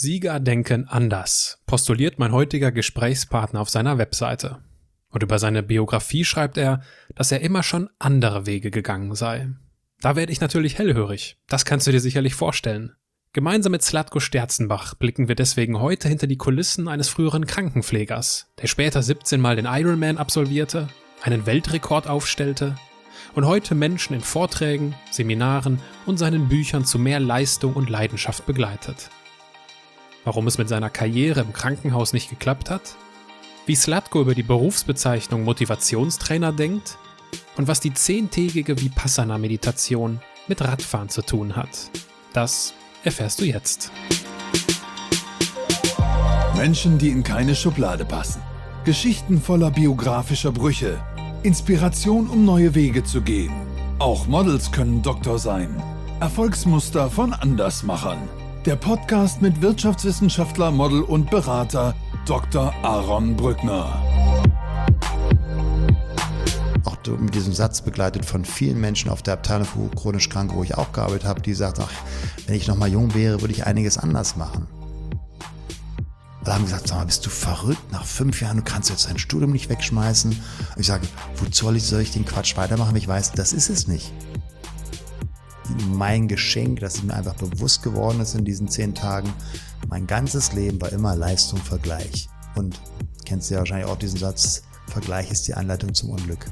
Sieger denken anders, postuliert mein heutiger Gesprächspartner auf seiner Webseite. Und über seine Biografie schreibt er, dass er immer schon andere Wege gegangen sei. Da werde ich natürlich hellhörig, das kannst du dir sicherlich vorstellen. Gemeinsam mit Zlatko Sterzenbach blicken wir deswegen heute hinter die Kulissen eines früheren Krankenpflegers, der später 17 Mal den Ironman absolvierte, einen Weltrekord aufstellte und heute Menschen in Vorträgen, Seminaren und seinen Büchern zu mehr Leistung und Leidenschaft begleitet. Warum es mit seiner Karriere im Krankenhaus nicht geklappt hat? Wie Zlatko über die Berufsbezeichnung Motivationstrainer denkt? Und was die 10-tägige Vipassana-Meditation mit Radfahren zu tun hat? Das erfährst du jetzt. Menschen, die in keine Schublade passen. Geschichten voller biografischer Brüche. Inspiration, um neue Wege zu gehen. Auch Models können Doktor sein. Erfolgsmuster von Andersmachern. Der Podcast mit Wirtschaftswissenschaftler, Model und Berater Dr. Aaron Brückner. Auch mit diesem Satz begleitet von vielen Menschen auf der Abteilung für chronisch Kranke, wo ich auch gearbeitet habe, die sagt, ach, wenn ich noch mal jung wäre, würde ich einiges anders machen. Alle haben gesagt, sag mal, bist du verrückt? Nach 5 Jahren, du kannst jetzt dein Studium nicht wegschmeißen. Und ich sage, wozu soll ich den Quatsch weitermachen, wenn ich weiß, das ist es nicht. Mein Geschenk, dass es mir einfach bewusst geworden ist in diesen 10 Tagen, mein ganzes Leben war immer Leistung, Vergleich. Und kennst du ja wahrscheinlich auch diesen Satz, Vergleich ist die Anleitung zum Unglück.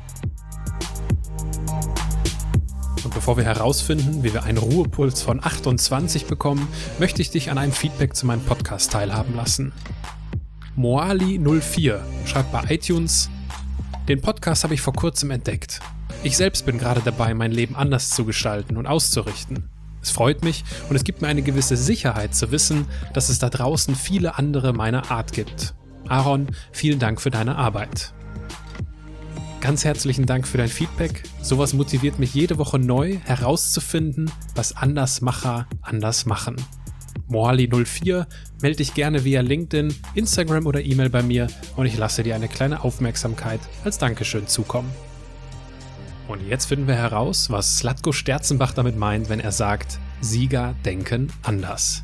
Und bevor wir herausfinden, wie wir einen Ruhepuls von 28 bekommen, möchte ich dich an einem Feedback zu meinem Podcast teilhaben lassen. Moali04 schreibt bei iTunes: Den Podcast habe ich vor kurzem entdeckt. Ich selbst bin gerade dabei, mein Leben anders zu gestalten und auszurichten. Es freut mich und es gibt mir eine gewisse Sicherheit zu wissen, dass es da draußen viele andere meiner Art gibt. Aaron, vielen Dank für deine Arbeit. Ganz herzlichen Dank für dein Feedback. Sowas motiviert mich jede Woche neu herauszufinden, was Andersmacher anders machen. Moali04, melde dich gerne via LinkedIn, Instagram oder E-Mail bei mir und ich lasse dir eine kleine Aufmerksamkeit als Dankeschön zukommen. Und jetzt finden wir heraus, was Zlatko Sterzenbach damit meint, wenn er sagt, Sieger denken anders.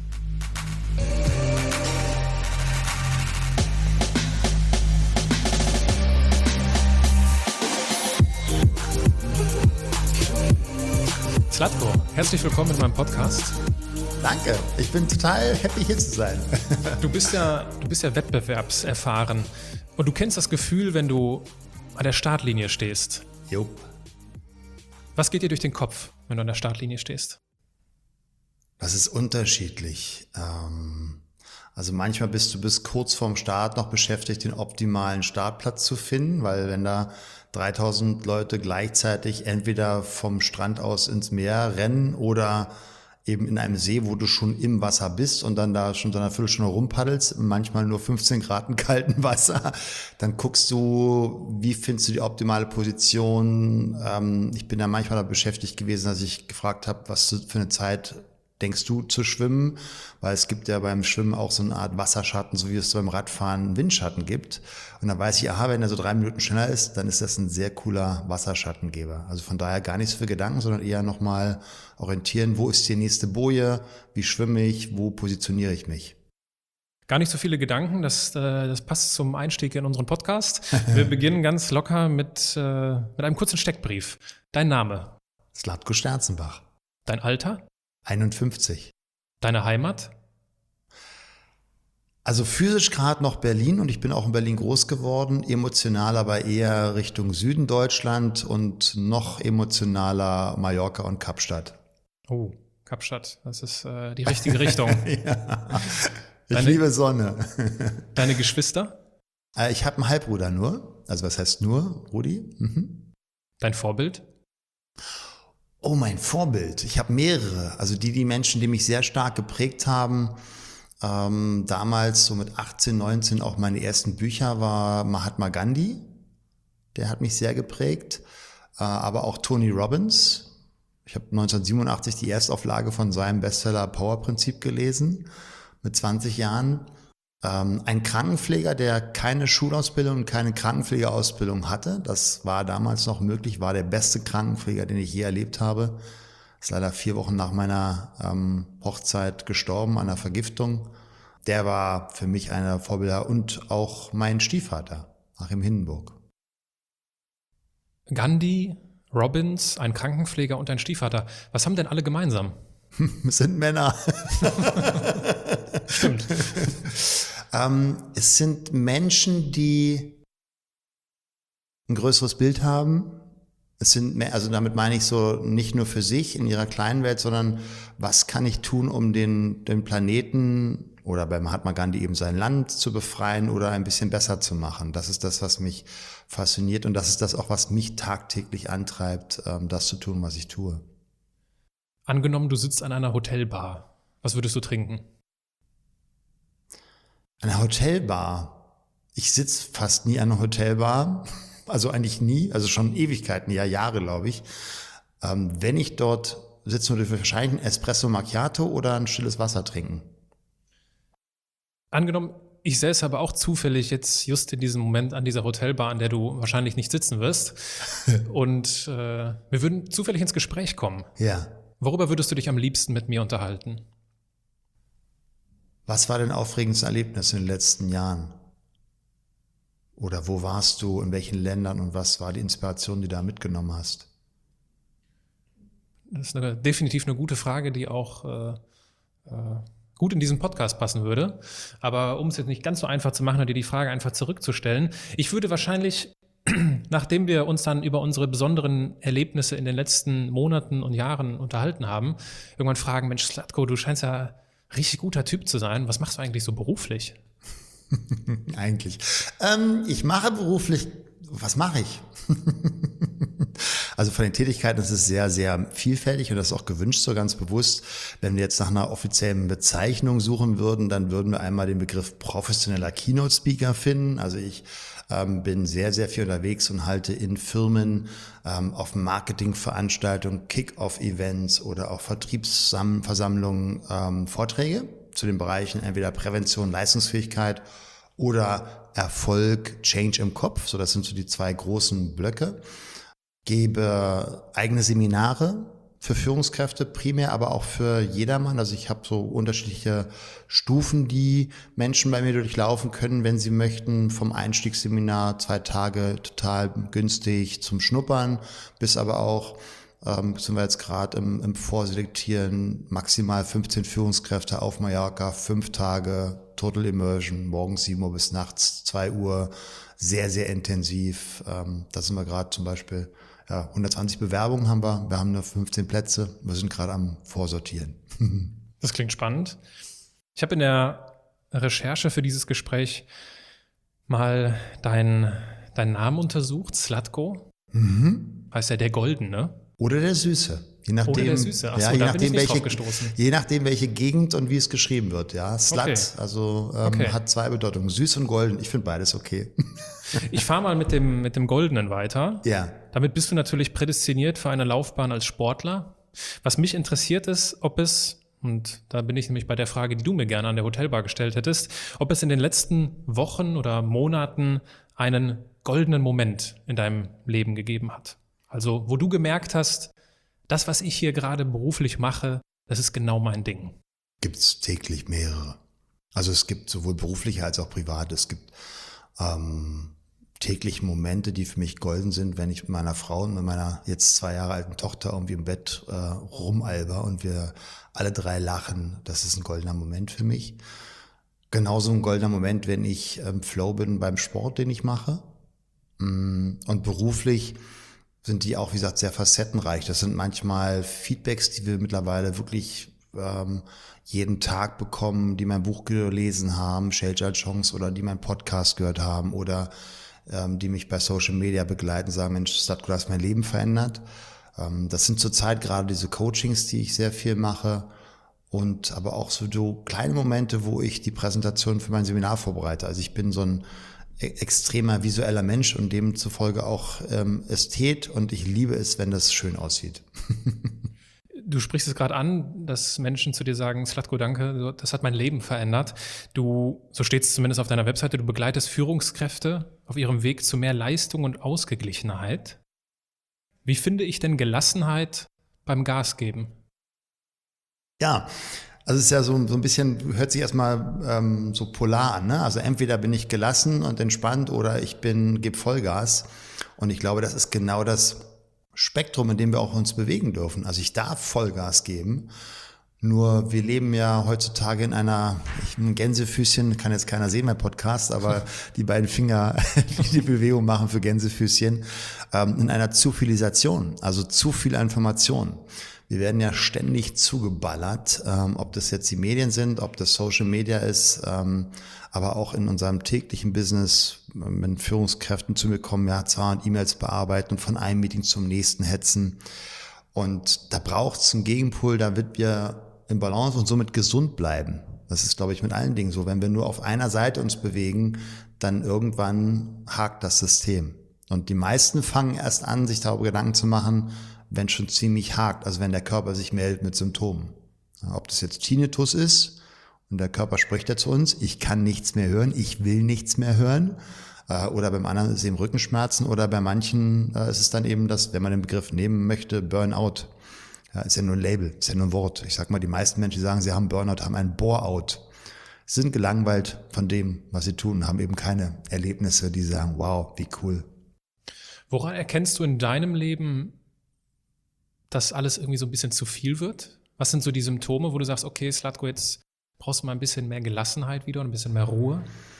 Zlatko, herzlich willkommen in meinem Podcast. Danke, ich bin total happy hier zu sein. Du bist ja wettbewerbserfahren und du kennst das Gefühl, wenn du an der Startlinie stehst. Jupp. Was geht dir durch den Kopf, wenn du an der Startlinie stehst? Das ist unterschiedlich. Also manchmal bist du bis kurz vorm Start noch beschäftigt, den optimalen Startplatz zu finden, weil wenn da 3000 Leute gleichzeitig entweder vom Strand aus ins Meer rennen oder eben in einem See, wo du schon im Wasser bist und dann da schon so eine Viertelstunde rumpaddelst, manchmal nur 15 Grad in kaltem Wasser, dann guckst du, wie findest du die optimale Position. Ich bin da manchmal da beschäftigt gewesen, dass ich gefragt habe, was für eine Zeit denkst du zu schwimmen, weil es gibt ja beim Schwimmen auch so eine Art Wasserschatten, so wie es beim Radfahren Windschatten gibt. Und dann weiß ich, aha, wenn er so 3 Minuten schneller ist, dann ist das ein sehr cooler Wasserschattengeber. Also von daher gar nicht so viel Gedanken, sondern eher nochmal orientieren, wo ist die nächste Boje, wie schwimme ich, wo positioniere ich mich. Gar nicht so viele Gedanken, das passt zum Einstieg in unseren Podcast. Wir beginnen ganz locker mit einem kurzen Steckbrief. Dein Name? Zlatko Sterzenbach. Dein Alter? 51. Deine Heimat? Also physisch gerade noch Berlin und ich bin auch in Berlin groß geworden, emotional aber eher Richtung Süden Deutschland und noch emotionaler Mallorca und Kapstadt. Oh, Kapstadt, das ist die richtige Richtung. Ja. Ich liebe Sonne. Deine Geschwister? Ich habe einen Halbbruder nur, also was heißt nur, Rudi? Mhm. Dein Vorbild? Oh, mein Vorbild. Ich habe mehrere. Also die Menschen, die mich sehr stark geprägt haben, damals so mit 18, 19 auch meine ersten Bücher war Mahatma Gandhi. Der hat mich sehr geprägt. Aber auch Tony Robbins. Ich habe 1987 die Erstauflage von seinem Bestseller Power-Prinzip gelesen, mit 20 Jahren. Ein Krankenpfleger, der keine Schulausbildung und keine Krankenpflegeausbildung hatte, das war damals noch möglich, war der beste Krankenpfleger, den ich je erlebt habe. Ist leider 4 Wochen nach meiner Hochzeit gestorben an einer Vergiftung. der war für mich einer der Vorbilder und auch mein Stiefvater, Achim Hindenburg. Gandhi, Robbins, ein Krankenpfleger und ein Stiefvater. Was haben denn alle gemeinsam? Es sind Männer. Stimmt. Es sind Menschen, die ein größeres Bild haben. Es sind mehr, also damit meine ich so nicht nur für sich in ihrer kleinen Welt, sondern was kann ich tun, um den Planeten oder bei Mahatma Gandhi eben sein Land zu befreien oder ein bisschen besser zu machen. Das ist das, was mich fasziniert und das ist das auch, was mich tagtäglich antreibt, das zu tun, was ich tue. Angenommen, du sitzt an einer Hotelbar. Was würdest du trinken? Eine Hotelbar. Ich sitze fast nie an einer Hotelbar. Also eigentlich nie, also schon Ewigkeiten, ja Jahre, glaube ich. Wenn ich dort sitze, würde ich wahrscheinlich ein Espresso Macchiato oder ein stilles Wasser trinken. Angenommen, ich säße aber auch zufällig jetzt just in diesem Moment an dieser Hotelbar, an der du wahrscheinlich nicht sitzen wirst. Und wir würden zufällig ins Gespräch kommen. Ja. Worüber würdest du dich am liebsten mit mir unterhalten? Was war dein aufregendste Erlebnis in den letzten Jahren? Oder wo warst du, in welchen Ländern und was war die Inspiration, die du da mitgenommen hast? Das ist definitiv eine gute Frage, die auch gut in diesen Podcast passen würde. Aber um es jetzt nicht ganz so einfach zu machen und dir die Frage einfach zurückzustellen, ich würde wahrscheinlich, nachdem wir uns dann über unsere besonderen Erlebnisse in den letzten Monaten und Jahren unterhalten haben, irgendwann fragen, Mensch, Zlatko, du scheinst ja ein richtig guter Typ zu sein. Was machst du eigentlich so beruflich? Eigentlich. Ich mache beruflich, was mache ich? Also von den Tätigkeiten ist es sehr, sehr vielfältig und das ist auch gewünscht so ganz bewusst. Wenn wir jetzt nach einer offiziellen Bezeichnung suchen würden, dann würden wir einmal den Begriff professioneller Keynote-Speaker finden. Also ich bin sehr, sehr viel unterwegs und halte in Firmen auf Marketingveranstaltungen, Kick-Off-Events oder auch Vertriebsversammlungen Vorträge zu den Bereichen entweder Prävention, Leistungsfähigkeit oder Erfolg, Change im Kopf. So, das sind so die zwei großen Blöcke. Gebe eigene Seminare für Führungskräfte primär, aber auch für jedermann. Also ich habe so unterschiedliche Stufen, die Menschen bei mir durchlaufen können, wenn sie möchten. Vom Einstiegsseminar 2 Tage total günstig zum Schnuppern, bis aber auch, sind wir jetzt gerade im Vorselektieren, maximal 15 Führungskräfte auf Mallorca, 5 Tage, Total Immersion, morgens 7 Uhr bis nachts 2 Uhr, sehr, sehr intensiv. Da sind wir gerade zum Beispiel, 120 Bewerbungen haben wir haben nur 15 Plätze, wir sind gerade am Vorsortieren. Das klingt spannend. Ich habe in der Recherche für dieses Gespräch mal deinen Namen untersucht, Zlatko. Heißt ja der Goldene. Oder der Süße. Je nachdem, oder der Süße. Achso, je da nachdem, bin ich nicht drauf gestoßen. Je nachdem, welche Gegend und wie es geschrieben wird. Ja, Slut, Okay. also Okay. hat 2 Bedeutungen. Süß und golden. Ich finde beides okay. Ich fahre mal mit dem Goldenen weiter. Ja. Damit bist du natürlich prädestiniert für eine Laufbahn als Sportler. Was mich interessiert ist, ob es, und da bin ich nämlich bei der Frage, die du mir gerne an der Hotelbar gestellt hättest, ob es in den letzten Wochen oder Monaten einen goldenen Moment in deinem Leben gegeben hat. Also, wo du gemerkt hast, das, was ich hier gerade beruflich mache, das ist genau mein Ding. Gibt's täglich mehrere. Also es gibt sowohl berufliche als auch private. Es gibt täglich Momente, die für mich golden sind, wenn ich mit meiner Frau und mit meiner jetzt 2 Jahre alten Tochter irgendwie im Bett rumalber und wir alle 3 lachen. Das ist ein goldener Moment für mich. Genauso ein goldener Moment, wenn ich im Flow bin beim Sport, den ich mache. Und beruflich sind die auch, wie gesagt, sehr facettenreich. Das sind manchmal Feedbacks, die wir mittlerweile wirklich jeden Tag bekommen, die mein Buch gelesen haben, Shelter Chance, oder die meinen Podcast gehört haben oder die mich bei Social Media begleiten, sagen, Mensch, Zlatko, du hast mein Leben verändert. Das sind zurzeit gerade diese Coachings, die ich sehr viel mache und aber auch so kleine Momente, wo ich die Präsentation für mein Seminar vorbereite. Also ich bin so ein extremer visueller Mensch und demzufolge auch Ästhet und ich liebe es, wenn das schön aussieht. Du sprichst es gerade an, dass Menschen zu dir sagen, Zlatko, danke, das hat mein Leben verändert. Du, so steht es zumindest auf deiner Webseite, du begleitest Führungskräfte auf ihrem Weg zu mehr Leistung und Ausgeglichenheit. Wie finde ich denn Gelassenheit beim Gas geben? Ja, Also es ist ja so ein bisschen, hört sich erstmal so polar an, ne? Also entweder bin ich gelassen und entspannt oder gebe Vollgas. Und ich glaube, das ist genau das Spektrum, in dem wir auch uns bewegen dürfen. Also ich darf Vollgas geben. Nur wir leben ja heutzutage in ein Gänsefüßchen, kann jetzt keiner sehen, mein Podcast, aber die beiden Finger, die Bewegung machen für Gänsefüßchen, in einer Zufilisation, also zu viel Information. Wir werden ja ständig zugeballert, ob das jetzt die Medien sind, ob das Social Media ist, aber auch in unserem täglichen Business, wenn Führungskräften zu mir kommen, ja, 200 E-Mails bearbeiten und von einem Meeting zum nächsten hetzen. Und da braucht es einen Gegenpol, damit wir in Balance und somit gesund bleiben. Das ist, glaube ich, mit allen Dingen so. Wenn wir nur auf einer Seite uns bewegen, dann irgendwann hakt das System. Und die meisten fangen erst an, sich darüber Gedanken zu machen, wenn schon ziemlich hakt, also wenn der Körper sich meldet mit Symptomen. Ob das jetzt Tinnitus ist und der Körper spricht ja zu uns, ich kann nichts mehr hören, ich will nichts mehr hören. Oder beim anderen ist es eben Rückenschmerzen oder bei manchen ist es dann eben das, wenn man den Begriff nehmen möchte, Burnout. Ja, ist ja nur ein Label, ist ja nur ein Wort. Ich sag mal, die meisten Menschen, die sagen, sie haben Burnout, haben ein Bore-out. Sie sind gelangweilt von dem, was sie tun, haben eben keine Erlebnisse, die sagen, wow, wie cool. Woran erkennst du in deinem Leben, dass alles irgendwie so ein bisschen zu viel wird? Was sind so die Symptome, wo du sagst, okay, Zlatko, jetzt brauchst du mal ein bisschen mehr Gelassenheit wieder und ein bisschen mehr Ruhe?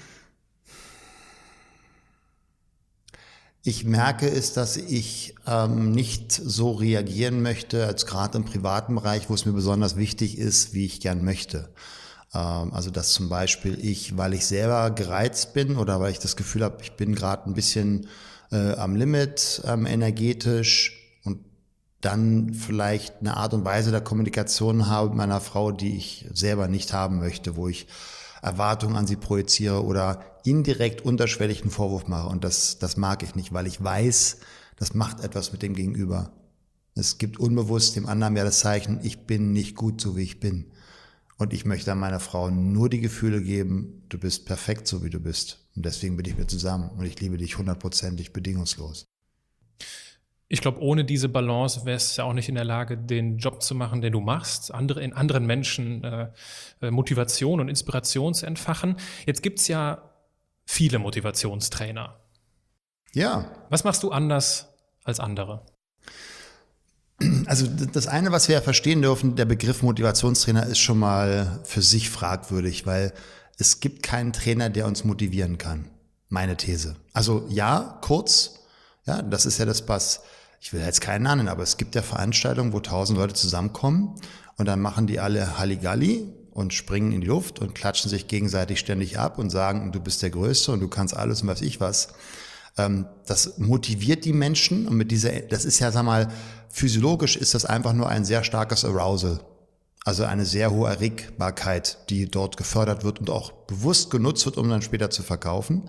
Ich merke es, dass ich nicht so reagieren möchte, als gerade im privaten Bereich, wo es mir besonders wichtig ist, wie ich gern möchte. Also dass zum Beispiel weil ich selber gereizt bin oder weil ich das Gefühl habe, ich bin gerade ein bisschen am Limit energetisch und dann vielleicht eine Art und Weise der Kommunikation habe mit meiner Frau, die ich selber nicht haben möchte, wo ich Erwartungen an sie projiziere oder indirekt unterschwellig einen Vorwurf mache. Und das mag ich nicht, weil ich weiß, das macht etwas mit dem Gegenüber. Es gibt unbewusst dem anderen ja das Zeichen, ich bin nicht gut, so wie ich bin. Und ich möchte an meiner Frau nur die Gefühle geben, du bist perfekt, so wie du bist. Und deswegen bin ich mit zusammen und ich liebe dich 100%ig bedingungslos. Ich glaube, ohne diese Balance wärst du ja auch nicht in der Lage, den Job zu machen, den du machst, in anderen Menschen Motivation und Inspiration zu entfachen. Jetzt gibt's ja viele Motivationstrainer. Ja. Was machst du anders als andere? Also das eine, was wir ja verstehen dürfen, der Begriff Motivationstrainer ist schon mal für sich fragwürdig, weil es gibt keinen Trainer, der uns motivieren kann. Meine These. Also ja, kurz, ja, das ist ja das, was, ich will jetzt keinen nennen, aber es gibt ja Veranstaltungen, wo 1000 Leute zusammenkommen und dann machen die alle Halligalli und springen in die Luft und klatschen sich gegenseitig ständig ab und sagen, du bist der Größte und du kannst alles und weiß ich was. Das motiviert die Menschen und das ist ja, sag mal, physiologisch ist das einfach nur ein sehr starkes Arousal. Also eine sehr hohe Erregbarkeit, die dort gefördert wird und auch bewusst genutzt wird, um dann später zu verkaufen.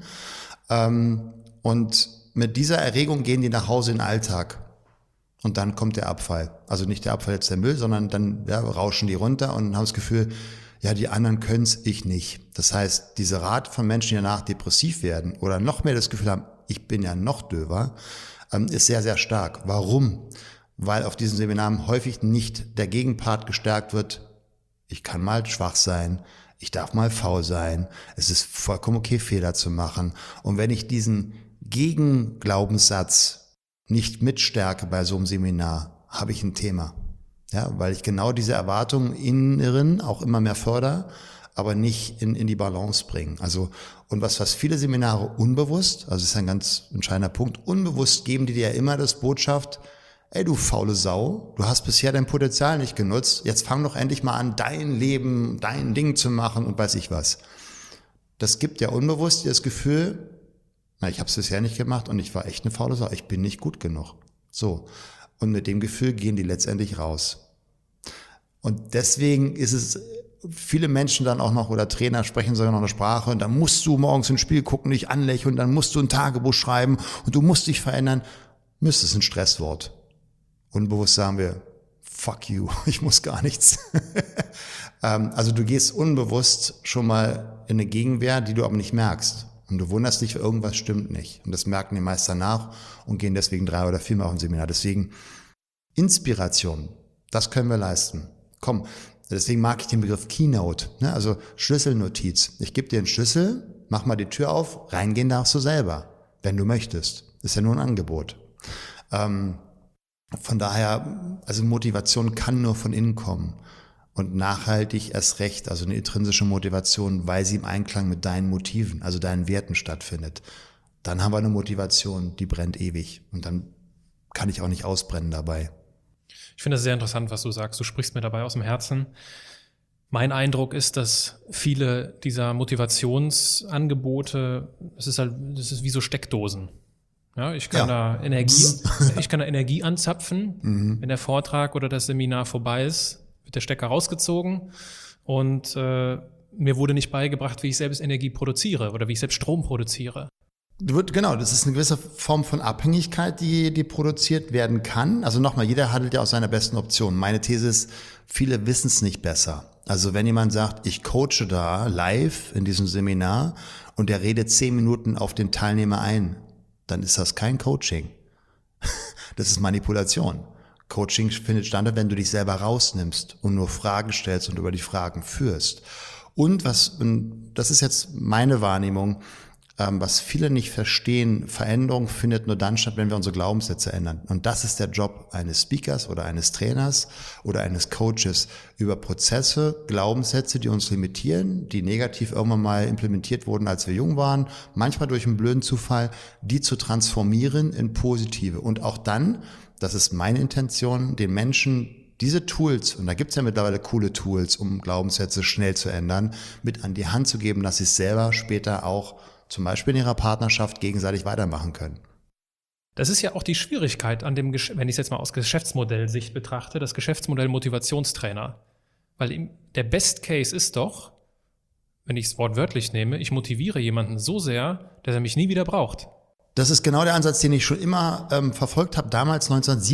Und mit dieser Erregung gehen die nach Hause in den Alltag. Und dann kommt der Abfall. Also nicht der Abfall jetzt der Müll, sondern dann rauschen die runter und haben das Gefühl, ja, die anderen können's, ich nicht. Das heißt, diese Rate von Menschen, die danach depressiv werden oder noch mehr das Gefühl haben, ich bin ja noch döver, ist sehr, sehr stark. Warum? Weil auf diesen Seminaren häufig nicht der Gegenpart gestärkt wird, ich kann mal schwach sein, ich darf mal faul sein, es ist vollkommen okay, Fehler zu machen. Und wenn ich diesen Gegenglaubenssatz nicht mitstärke bei so einem Seminar, habe ich ein Thema. Ja, weil ich genau diese Erwartungen inneren auch immer mehr fördere, aber nicht in die Balance bringen. Also, und was viele Seminare unbewusst, also das ist ein ganz entscheidender Punkt, unbewusst geben die dir ja immer das Botschaft, ey du faule Sau, du hast bisher dein Potenzial nicht genutzt, jetzt fang doch endlich mal an, dein Leben, dein Ding zu machen und weiß ich was. Das gibt ja unbewusst dir das Gefühl, na, ich habe es bisher nicht gemacht und ich war echt eine faule Sau, ich bin nicht gut genug. So, und mit dem Gefühl gehen die letztendlich raus. Und deswegen ist es, viele Menschen dann auch noch, oder Trainer sprechen sogar noch eine Sprache, und dann musst du morgens ins Spiel gucken, dich anlächeln, und dann musst du ein Tagebuch schreiben und du musst dich verändern. Müsste es ein Stresswort. Unbewusst sagen wir, fuck you, ich muss gar nichts. Also du gehst unbewusst schon mal in eine Gegenwehr, die du aber nicht merkst. Und du wunderst dich, irgendwas stimmt nicht. Und das merken die meist danach und gehen deswegen 3 oder 4 Mal auf ein Seminar. Deswegen Inspiration, das können wir leisten. Komm, Deswegen mag ich den Begriff Keynote, ne? Also Schlüsselnotiz. Ich gebe dir einen Schlüssel, mach mal die Tür auf, reingehen darfst du selber, wenn du möchtest. Ist ja nur ein Angebot. Von daher, also Motivation kann nur von innen kommen und nachhaltig erst recht, also eine intrinsische Motivation, weil sie im Einklang mit deinen Motiven, also deinen Werten stattfindet. Dann haben wir eine Motivation, die brennt ewig und dann kann ich auch nicht ausbrennen dabei. Ich finde das sehr interessant, was du sagst. Du sprichst mir dabei aus dem Herzen. Mein Eindruck ist, dass viele dieser Motivationsangebote, das ist wie so Steckdosen. Ja, ich kann da Energie anzapfen. Wenn der Vortrag oder das Seminar vorbei ist, wird der Stecker rausgezogen und mir wurde nicht beigebracht, wie ich selbst Energie produziere oder wie ich selbst Strom produziere. Genau, das ist eine gewisse Form von Abhängigkeit, die produziert werden kann. Also nochmal, jeder handelt ja aus seiner besten Option. Meine These ist, viele wissen es nicht besser. Also wenn jemand sagt, ich coache da live in diesem Seminar und der redet 10 Minuten auf den Teilnehmer ein, dann ist das kein Coaching. Das ist Manipulation. Coaching findet statt, wenn du dich selber rausnimmst und nur Fragen stellst und über die Fragen führst. Und das ist jetzt meine Wahrnehmung, was viele nicht verstehen, Veränderung findet nur dann statt, wenn wir unsere Glaubenssätze ändern. Und das ist der Job eines Speakers oder eines Trainers oder eines Coaches, über Prozesse, Glaubenssätze, die uns limitieren, die negativ irgendwann mal implementiert wurden, als wir jung waren, manchmal durch einen blöden Zufall, die zu transformieren in positive. Und auch dann, das ist meine Intention, den Menschen diese Tools, und da gibt's ja mittlerweile coole Tools, um Glaubenssätze schnell zu ändern, mit an die Hand zu geben, dass sie es selber später auch zum Beispiel in ihrer Partnerschaft gegenseitig weitermachen können. Das ist ja auch die Schwierigkeit an dem, wenn ich es jetzt mal aus Geschäftsmodellsicht betrachte, das Geschäftsmodell Motivationstrainer. Weil der Best Case ist doch, wenn ich es wortwörtlich nehme, ich motiviere jemanden so sehr, dass er mich nie wieder braucht. Das ist genau der Ansatz, den ich schon immer verfolgt habe. Damals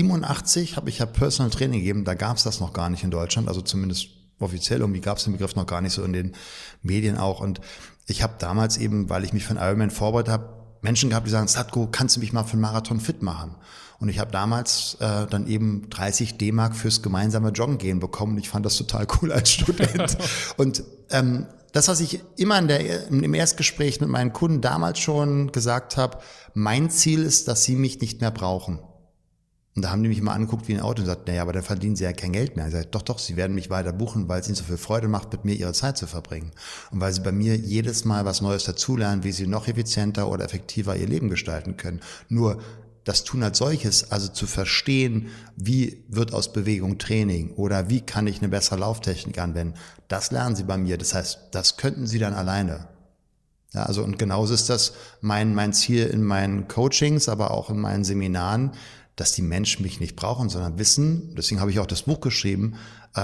1987 habe ich ja Personal Training gegeben, da gab es das noch gar nicht in Deutschland, also zumindest offiziell, irgendwie gab es den Begriff noch gar nicht so in den Medien auch. Und ich habe damals eben, weil ich mich für einen Ironman vorbereitet habe, Menschen gehabt, die sagen, Satko, kannst du mich mal für einen Marathon fit machen? Und ich habe damals dann eben 30 D-Mark fürs gemeinsame Joggen gehen bekommen. Und ich fand das total cool als Student. Und das, was ich immer im Erstgespräch mit meinen Kunden damals schon gesagt habe, mein Ziel ist, dass sie mich nicht mehr brauchen. Und da haben die mich immer angeguckt wie ein Auto und gesagt, naja, aber dann verdienen sie ja kein Geld mehr. Ich sage, doch, sie werden mich weiter buchen, weil es ihnen so viel Freude macht, mit mir ihre Zeit zu verbringen. Und weil sie bei mir jedes Mal was Neues dazulernen, wie sie noch effizienter oder effektiver ihr Leben gestalten können. Nur das Tun als solches, also zu verstehen, wie wird aus Bewegung Training oder wie kann ich eine bessere Lauftechnik anwenden, das lernen sie bei mir. Das heißt, das könnten sie dann alleine. Ja, also und genauso ist das mein Ziel in meinen Coachings, aber auch in meinen Seminaren, dass die Menschen mich nicht brauchen, sondern wissen, deswegen habe ich auch das Buch geschrieben,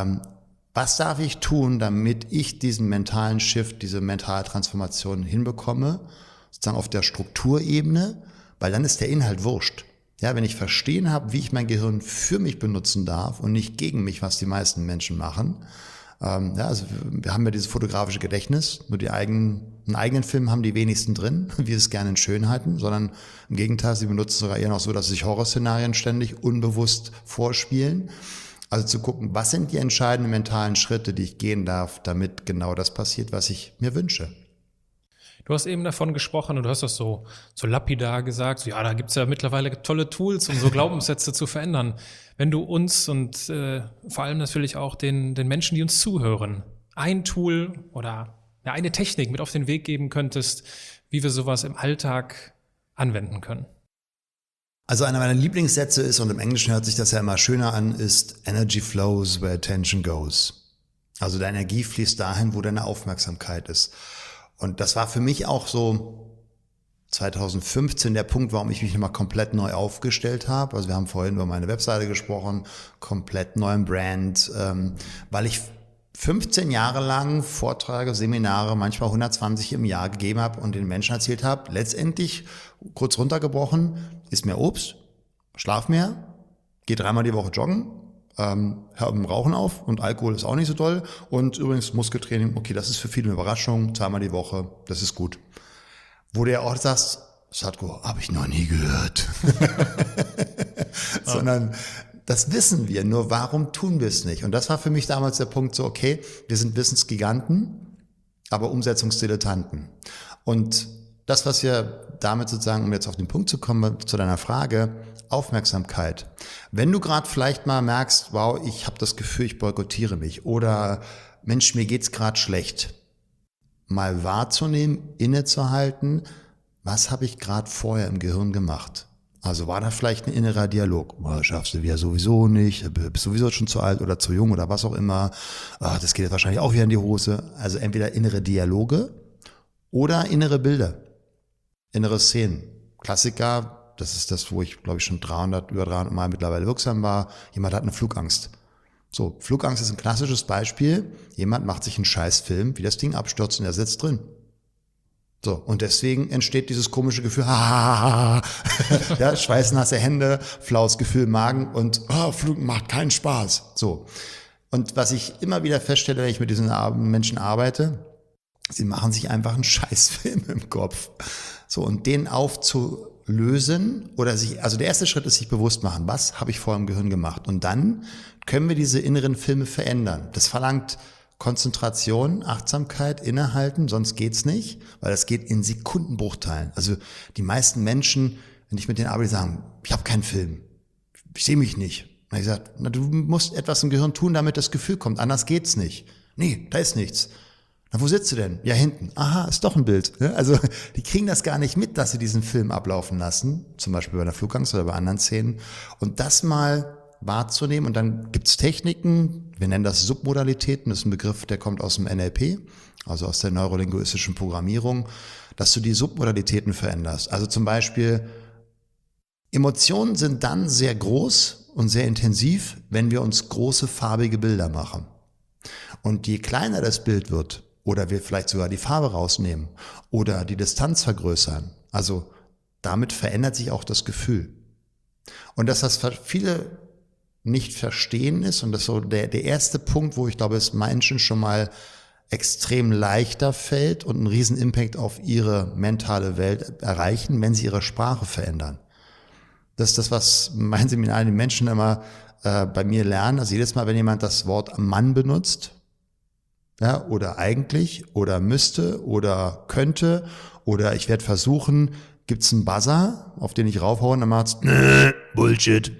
was darf ich tun, damit ich diesen mentalen Shift, diese mentale Transformation hinbekomme, sozusagen auf der Strukturebene, weil dann ist der Inhalt wurscht. Ja, wenn ich verstehen habe, wie ich mein Gehirn für mich benutzen darf und nicht gegen mich, was die meisten Menschen machen. Also wir haben ja dieses fotografische Gedächtnis, nur einen eigenen Film haben die wenigsten drin, wie es gerne in Schönheiten, sondern im Gegenteil, sie benutzen es sogar eher noch so, dass sie sich Horrorszenarien ständig unbewusst vorspielen. Also zu gucken, was sind die entscheidenden mentalen Schritte, die ich gehen darf, damit genau das passiert, was ich mir wünsche. Du hast eben davon gesprochen und du hast das so lapidar gesagt, so, ja, da gibt's ja mittlerweile tolle Tools, um so Glaubenssätze zu verändern. Wenn du uns und vor allem natürlich auch den Menschen, die uns zuhören, ein Tool oder eine Technik mit auf den Weg geben könntest, wie wir sowas im Alltag anwenden können. Also einer meiner Lieblingssätze ist, und im Englischen hört sich das ja immer schöner an, ist Energy flows where attention goes. Also deine Energie fließt dahin, wo deine Aufmerksamkeit ist. Und das war für mich auch so 2015 der Punkt, warum ich mich nochmal komplett neu aufgestellt habe. Also wir haben vorhin über meine Webseite gesprochen, komplett neuen Brand, weil ich 15 Jahre lang Vorträge, Seminare, manchmal 120 im Jahr gegeben habe und den Menschen erzählt habe, letztendlich, kurz runtergebrochen, isst mehr Obst, schlaf mehr, geh 3-mal die Woche joggen, hör mit dem Rauchen auf und Alkohol ist auch nicht so toll und übrigens Muskeltraining, okay, das ist für viele eine Überraschung, 2-mal die Woche, das ist gut. Wo du ja auch sagst, Satko, habe ich noch nie gehört. Sondern Das wissen wir, nur warum tun wir es nicht? Und das war für mich damals der Punkt so, okay, wir sind Wissensgiganten, aber Umsetzungsdilettanten. Und das, was wir damit sozusagen, um jetzt auf den Punkt zu kommen, zu deiner Frage, Aufmerksamkeit. Wenn du gerade vielleicht mal merkst, wow, ich habe das Gefühl, ich boykottiere mich oder Mensch, mir geht's gerade schlecht, mal wahrzunehmen, innezuhalten, was habe ich gerade vorher im Gehirn gemacht? Also war da vielleicht ein innerer Dialog, schaffst du wieder sowieso nicht, bist sowieso schon zu alt oder zu jung oder was auch immer, das geht jetzt wahrscheinlich auch wieder in die Hose. Also entweder innere Dialoge oder innere Bilder, innere Szenen. Klassiker, das ist das, wo ich glaube ich schon über 300 Mal mittlerweile wirksam war, jemand hat eine Flugangst. So, Flugangst ist ein klassisches Beispiel, jemand macht sich einen Scheißfilm, wie das Ding abstürzt und er sitzt drin. So, und deswegen entsteht dieses komische Gefühl, ja, schweißnasse Hände, flaues Gefühl im Magen und Flug macht keinen Spaß. So. Und was ich immer wieder feststelle, wenn ich mit diesen Menschen arbeite, sie machen sich einfach einen Scheißfilm im Kopf. So, und den aufzulösen oder also der erste Schritt ist sich bewusst machen, was habe ich vorher im Gehirn gemacht? Und dann können wir diese inneren Filme verändern. Das verlangt Konzentration, Achtsamkeit, innehalten, sonst geht's nicht, weil das geht in Sekundenbruchteilen. Also die meisten Menschen, wenn ich mit denen arbeite, sagen, ich habe keinen Film, ich sehe mich nicht. Und ich sage, du musst etwas im Gehirn tun, damit das Gefühl kommt, anders geht's nicht. Nee, da ist nichts. Na, wo sitzt du denn? Ja, hinten. Aha, ist doch ein Bild. Also die kriegen das gar nicht mit, dass sie diesen Film ablaufen lassen, zum Beispiel bei der Flugangst oder bei anderen Szenen. Und das mal wahrzunehmen. Und dann gibt's Techniken, wir nennen das Submodalitäten, das ist ein Begriff, der kommt aus dem NLP, also aus der neurolinguistischen Programmierung, dass du die Submodalitäten veränderst. Also zum Beispiel, Emotionen sind dann sehr groß und sehr intensiv, wenn wir uns große farbige Bilder machen. Und je kleiner das Bild wird, oder wir vielleicht sogar die Farbe rausnehmen oder die Distanz vergrößern, also damit verändert sich auch das Gefühl. Und dass das für viele nicht verstehen ist, und das ist so der erste Punkt, wo ich glaube, es Menschen schon mal extrem leichter fällt und einen riesen Impact auf ihre mentale Welt erreichen, wenn sie ihre Sprache verändern. Das ist das, was mein Seminar die Menschen immer bei mir lernen. Also jedes Mal, wenn jemand das Wort Mann benutzt, ja, oder eigentlich, oder müsste, oder könnte, oder ich werde versuchen, gibt's einen Buzzer, auf den ich raufhaue und dann macht's Bullshit.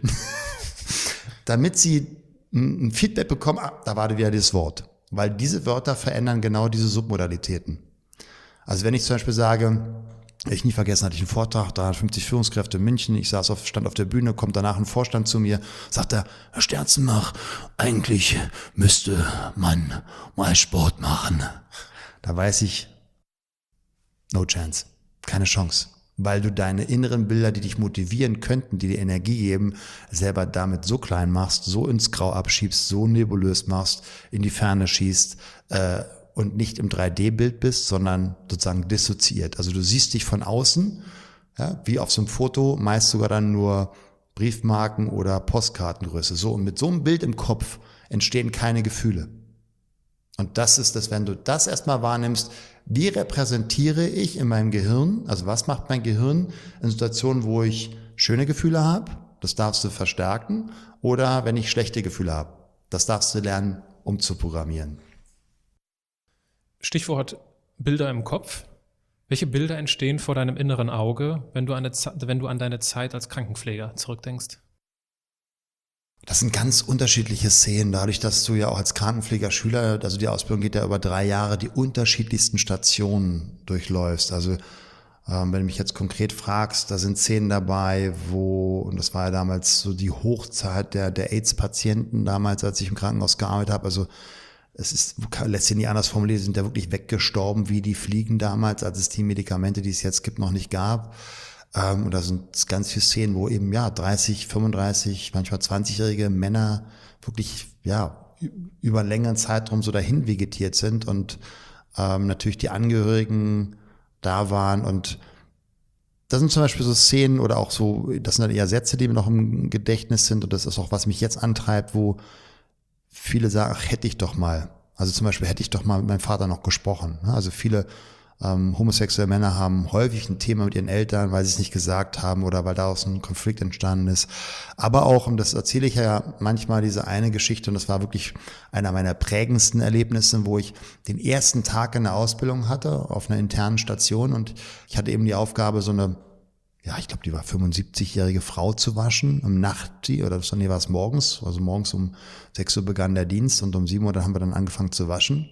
Damit sie ein Feedback bekommen, da war wieder das Wort. Weil diese Wörter verändern genau diese Submodalitäten. Also wenn ich zum Beispiel sage, ich nie vergessen, hatte ich einen Vortrag, 350 Führungskräfte in München, ich stand auf der Bühne, kommt danach ein Vorstand zu mir, sagt er, Herr Sterzenbach, eigentlich müsste man mal Sport machen. Da weiß ich, no chance, keine Chance. Weil du deine inneren Bilder, die dich motivieren könnten, die dir Energie geben, selber damit so klein machst, so ins Grau abschiebst, so nebulös machst, in die Ferne schießt und nicht im 3D-Bild bist, sondern sozusagen dissoziiert. Also du siehst dich von außen, ja, wie auf so einem Foto, meist sogar dann nur Briefmarken oder Postkartengröße. So, und mit so einem Bild im Kopf entstehen keine Gefühle. Und das ist das, wenn du das erstmal wahrnimmst, wie repräsentiere ich in meinem Gehirn, also was macht mein Gehirn in Situationen, wo ich schöne Gefühle habe, das darfst du verstärken, oder wenn ich schlechte Gefühle habe, das darfst du lernen, umzuprogrammieren. Stichwort Bilder im Kopf. Welche Bilder entstehen vor deinem inneren Auge, wenn du an deine Zeit als Krankenpfleger zurückdenkst? Das sind ganz unterschiedliche Szenen, dadurch, dass du ja auch als Krankenpfleger-Schüler, also die Ausbildung geht ja über 3 Jahre, die unterschiedlichsten Stationen durchläufst. Also wenn du mich jetzt konkret fragst, da sind Szenen dabei, und das war ja damals so die Hochzeit der AIDS-Patienten damals, als ich im Krankenhaus gearbeitet habe, also lässt sich nicht anders formulieren, sind ja wirklich weggestorben wie die Fliegen damals, als es die Medikamente, die es jetzt gibt, noch nicht gab. Und da sind ganz viele Szenen, wo eben 30, 35, manchmal 20-jährige Männer wirklich über einen längeren Zeitraum so dahin vegetiert sind und natürlich die Angehörigen da waren. Und das sind zum Beispiel so Szenen oder auch so, das sind dann eher Sätze, die mir noch im Gedächtnis sind, und das ist auch, was mich jetzt antreibt, wo viele sagen, ach, hätte ich doch mal. Also zum Beispiel hätte ich doch mal mit meinem Vater noch gesprochen. Also viele Homosexuelle Männer haben häufig ein Thema mit ihren Eltern, weil sie es nicht gesagt haben oder weil daraus ein Konflikt entstanden ist. Aber auch, und das erzähle ich ja manchmal, diese eine Geschichte, und das war wirklich einer meiner prägendsten Erlebnisse, wo ich den ersten Tag in der Ausbildung hatte, auf einer internen Station, und ich hatte eben die Aufgabe, so eine, ja, ich glaube, die war 75-jährige Frau zu waschen, war es morgens, also morgens um 6 Uhr begann der Dienst und um 7 Uhr dann haben wir dann angefangen zu waschen.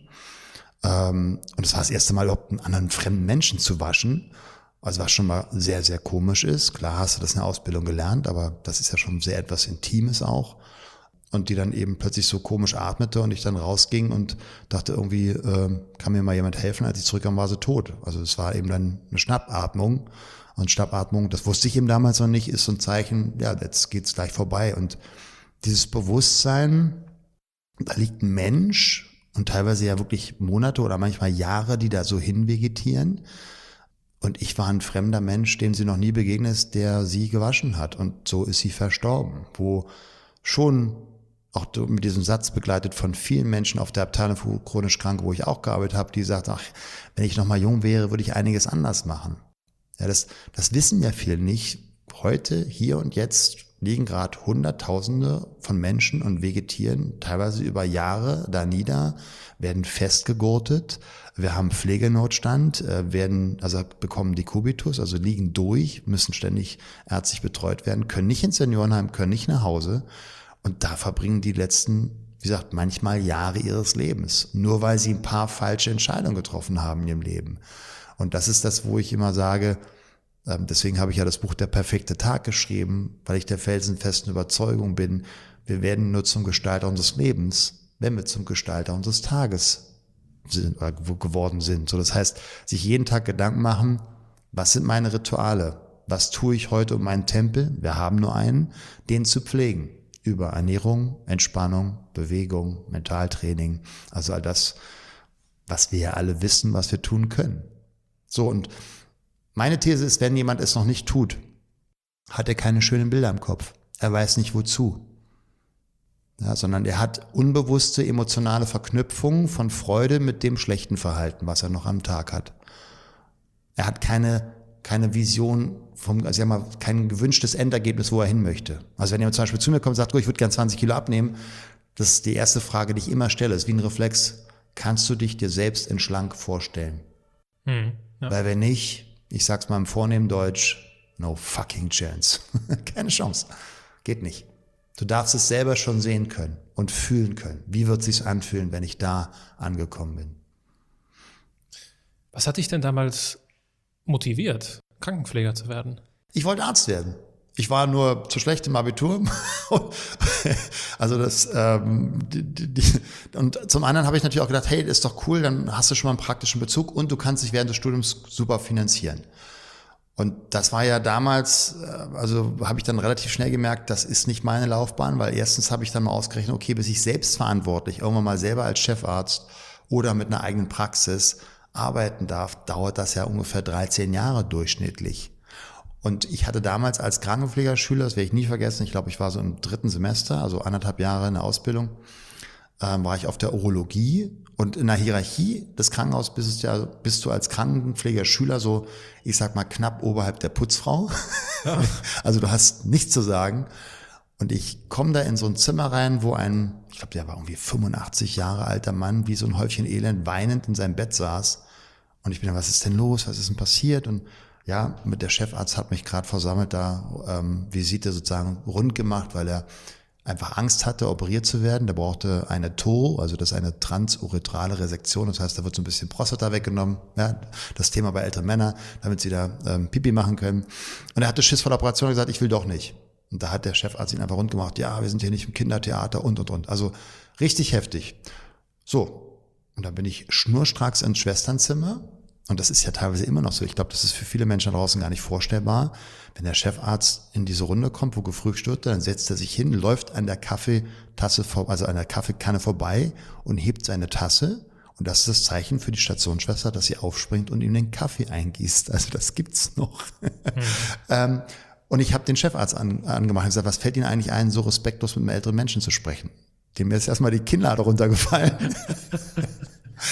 Und es war das erste Mal überhaupt einen anderen fremden Menschen zu waschen, also was schon mal sehr, sehr komisch ist. Klar hast du das in der Ausbildung gelernt, aber das ist ja schon sehr etwas Intimes auch. Und die dann eben plötzlich so komisch atmete und ich dann rausging und dachte irgendwie, kann mir mal jemand helfen? Als ich zurückkam, war sie tot. Also es war eben dann eine Schnappatmung. Und Schnappatmung, das wusste ich eben damals noch nicht, ist so ein Zeichen, ja, jetzt geht's gleich vorbei. Und dieses Bewusstsein, da liegt ein Mensch, und teilweise ja wirklich Monate oder manchmal Jahre, die da so hinvegetieren. Und ich war ein fremder Mensch, dem sie noch nie begegnet ist, der sie gewaschen hat. Und so ist sie verstorben. Wo schon auch mit diesem Satz begleitet von vielen Menschen auf der Abteilung für chronisch Kranke, wo ich auch gearbeitet habe, die sagt, ach, wenn ich noch mal jung wäre, würde ich einiges anders machen. Ja, das wissen ja viele nicht. Heute, hier und jetzt liegen gerade Hunderttausende von Menschen und vegetieren teilweise über Jahre da nieder, werden festgegurtet, wir haben Pflegenotstand, bekommen Dekubitus, also liegen durch, müssen ständig ärztlich betreut werden, können nicht ins Seniorenheim, können nicht nach Hause, und da verbringen die letzten, wie gesagt, manchmal Jahre ihres Lebens, nur weil sie ein paar falsche Entscheidungen getroffen haben in ihrem Leben. Und das ist das, wo ich immer sage, deswegen habe ich ja das Buch Der perfekte Tag geschrieben, weil ich der felsenfesten Überzeugung bin, wir werden nur zum Gestalter unseres Lebens, wenn wir zum Gestalter unseres Tages geworden sind. So, das heißt, sich jeden Tag Gedanken machen, was sind meine Rituale? Was tue ich heute, um meinen Tempel, wir haben nur einen, den zu pflegen? Über Ernährung, Entspannung, Bewegung, Mentaltraining, also all das, was wir ja alle wissen, was wir tun können. So, und meine These ist, wenn jemand es noch nicht tut, hat er keine schönen Bilder im Kopf. Er weiß nicht wozu. Ja, sondern er hat unbewusste emotionale Verknüpfungen von Freude mit dem schlechten Verhalten, was er noch am Tag hat. Er hat keine Vision kein gewünschtes Endergebnis, wo er hin möchte. Also wenn jemand zum Beispiel zu mir kommt und sagt, ich würde gern 20 Kilo abnehmen, das ist die erste Frage, die ich immer stelle, ist wie ein Reflex. Kannst du dich dir selbst in schlank vorstellen? Ja. Weil wenn nicht, ich sag's mal im vornehmen Deutsch, no fucking chance. Keine Chance. Geht nicht. Du darfst es selber schon sehen können und fühlen können. Wie wird es sich anfühlen, wenn ich da angekommen bin? Was hat dich denn damals motiviert, Krankenpfleger zu werden? Ich wollte Arzt werden. Ich war nur zu schlecht im Abitur. Also und zum anderen habe ich natürlich auch gedacht, hey, das ist doch cool, dann hast du schon mal einen praktischen Bezug und du kannst dich während des Studiums super finanzieren. Und das war ja damals, also habe ich dann relativ schnell gemerkt, das ist nicht meine Laufbahn, weil erstens habe ich dann mal ausgerechnet, okay, bis ich selbstverantwortlich irgendwann mal selber als Chefarzt oder mit einer eigenen Praxis arbeiten darf, dauert das ja ungefähr 13 Jahre durchschnittlich. Und ich hatte damals als Krankenpflegerschüler, das werde ich nie vergessen, ich glaube, ich war so im 3. Semester, also 1,5 Jahre in der Ausbildung, war ich auf der Urologie, und in der Hierarchie des Krankenhauses bist du als Krankenpflegerschüler so, ich sag mal, knapp oberhalb der Putzfrau. Ja. Also du hast nichts zu sagen. Und ich komme da in so ein Zimmer rein, wo ich glaube, der war irgendwie 85 Jahre alter Mann, wie so ein Häufchen Elend, weinend in seinem Bett saß. Und ich bin dann, was ist denn los? Was ist denn passiert? Und ja, mit der Chefarzt hat mich gerade versammelt, da Visite sozusagen rund gemacht, weil er einfach Angst hatte, operiert zu werden. Der brauchte eine TO, also das ist eine transuretrale Resektion. Das heißt, da wird so ein bisschen Prostata weggenommen. Ja, das Thema bei älteren Männern, damit sie da Pipi machen können. Und er hatte Schiss vor der Operation und gesagt, ich will doch nicht. Und da hat der Chefarzt ihn einfach rund gemacht. Ja, wir sind hier nicht im Kindertheater und. Also richtig heftig. So, und dann bin ich schnurstracks ins Schwesternzimmer. Und das ist ja teilweise immer noch so. Ich glaube, das ist für viele Menschen da draußen gar nicht vorstellbar. Wenn der Chefarzt in diese Runde kommt, wo gefrühstückt wird, dann setzt er sich hin, läuft an der Kaffeetasse, also an der Kaffeekanne vorbei und hebt seine Tasse. Und das ist das Zeichen für die Stationsschwester, dass sie aufspringt und ihm den Kaffee eingießt. Also das gibt's noch. Und ich habe den Chefarzt angemacht und gesagt, was fällt Ihnen eigentlich ein, so respektlos mit einem älteren Menschen zu sprechen? Dem ist erstmal die Kinnlade runtergefallen.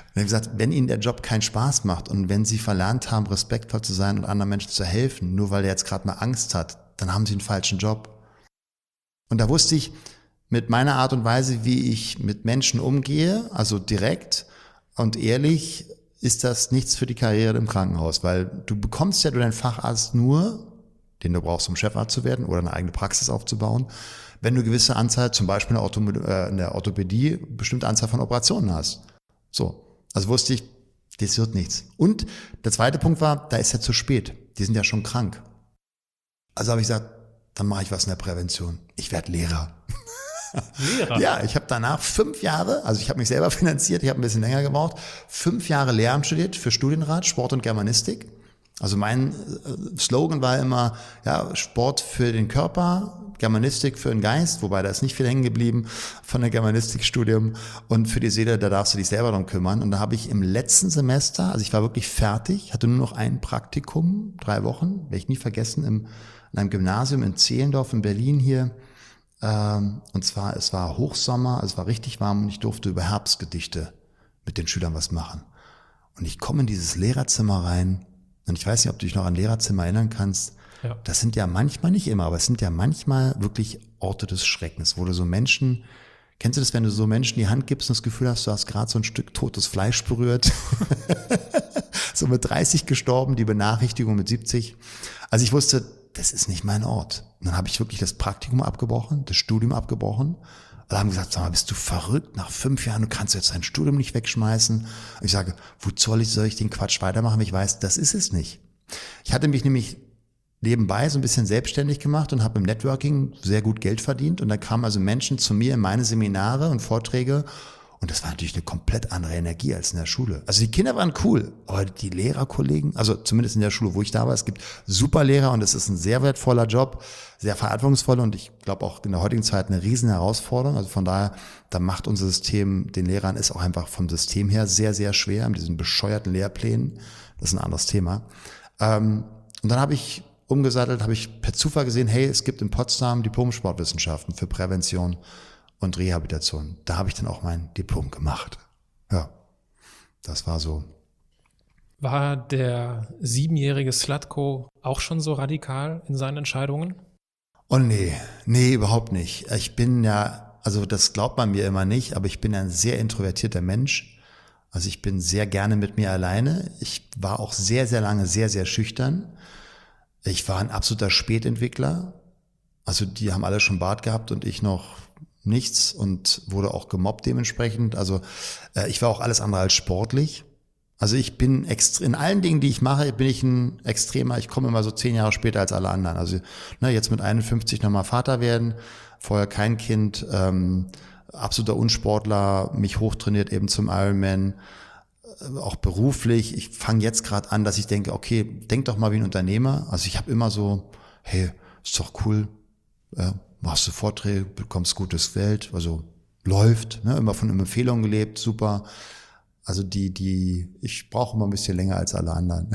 habe gesagt, wenn Ihnen der Job keinen Spaß macht und wenn Sie verlernt haben, respektvoll zu sein und anderen Menschen zu helfen, nur weil er jetzt gerade mal Angst hat, dann haben Sie einen falschen Job. Und da wusste ich, mit meiner Art und Weise, wie ich mit Menschen umgehe, also direkt und ehrlich, ist das nichts für die Karriere im Krankenhaus, weil du bekommst ja durch deinen Facharzt nur, den du brauchst, um Chefarzt zu werden oder eine eigene Praxis aufzubauen, wenn du gewisse Anzahl, zum Beispiel in der Orthopädie, bestimmte Anzahl von Operationen hast. So, also wusste ich, das wird nichts. Und der zweite Punkt war, da ist ja zu spät. Die sind ja schon krank. Also habe ich gesagt, dann mache ich was in der Prävention. Ich werde Lehrer. Lehrer? Ja, ich habe danach 5 Jahre, also ich habe mich selber finanziert, ich habe ein bisschen länger gebraucht, 5 Jahre Lehramt studiert für Studienrat, Sport und Germanistik. Also mein Slogan war immer, ja, Sport für den Körper, Germanistik für den Geist, wobei da ist nicht viel hängen geblieben von der Germanistikstudium, und für die Seele, da darfst du dich selber drum kümmern. Und da habe ich im letzten Semester, also ich war wirklich fertig, hatte nur noch ein Praktikum, 3 Wochen, werde ich nie vergessen, in einem Gymnasium in Zehlendorf in Berlin hier. Und zwar, es war Hochsommer, es war richtig warm und ich durfte über Herbstgedichte mit den Schülern was machen. Und ich komme in dieses Lehrerzimmer rein und ich weiß nicht, ob du dich noch an Lehrerzimmer erinnern kannst. Ja. Das sind ja manchmal, nicht immer, aber es sind ja manchmal wirklich Orte des Schreckens, wo du so Menschen, kennst du das, wenn du so Menschen die Hand gibst und das Gefühl hast, du hast gerade so ein Stück totes Fleisch berührt? So mit 30 gestorben, die Benachrichtigung mit 70. Also ich wusste, das ist nicht mein Ort. Und dann habe ich wirklich das Praktikum abgebrochen, das Studium abgebrochen. Alle haben gesagt, sag mal, bist du verrückt? Nach 5 Jahren, du kannst jetzt dein Studium nicht wegschmeißen. Und ich sage, soll ich den Quatsch weitermachen, wenn ich weiß, das ist es nicht. Ich hatte mich nämlich nebenbei so ein bisschen selbstständig gemacht und habe im Networking sehr gut Geld verdient. Und da kamen also Menschen zu mir in meine Seminare und Vorträge. Und das war natürlich eine komplett andere Energie als in der Schule. Also die Kinder waren cool, aber die Lehrerkollegen, also zumindest in der Schule, wo ich da war, es gibt super Lehrer und es ist ein sehr wertvoller Job, sehr verantwortungsvoll und ich glaube auch in der heutigen Zeit eine riesen Herausforderung. Also von daher, da macht unser System den Lehrern ist auch einfach vom System her sehr, sehr schwer mit diesen bescheuerten Lehrplänen. Das ist ein anderes Thema. Und dann habe ich umgesattelt, habe ich per Zufall gesehen, hey, es gibt in Potsdam Diplom-Sportwissenschaften für Prävention und Rehabilitation. Da habe ich dann auch mein Diplom gemacht. Ja, das war so. War der 7-jährige Slatko auch schon so radikal in seinen Entscheidungen? Oh nee, überhaupt nicht. Ich bin ja, also das glaubt man mir immer nicht, aber ich bin ein sehr introvertierter Mensch. Also ich bin sehr gerne mit mir alleine. Ich war auch sehr, sehr lange sehr, sehr schüchtern. Ich war ein absoluter Spätentwickler. Also die haben alle schon Bart gehabt und ich noch nichts und wurde auch gemobbt dementsprechend. Also ich war auch alles andere als sportlich. Also ich bin in allen Dingen, die ich mache, bin ich ein Extremer. Ich komme immer so 10 Jahre später als alle anderen. Also jetzt mit 51 nochmal Vater werden, vorher kein Kind, absoluter Unsportler, mich hochtrainiert eben zum Ironman, auch beruflich. Ich fange jetzt gerade an, dass ich denke, okay, denk doch mal wie ein Unternehmer. Also ich habe immer so, hey, ist doch cool, machst du Vorträge, bekommst gutes Geld, also läuft, ne, immer von Empfehlungen gelebt, super. Also ich brauche immer ein bisschen länger als alle anderen.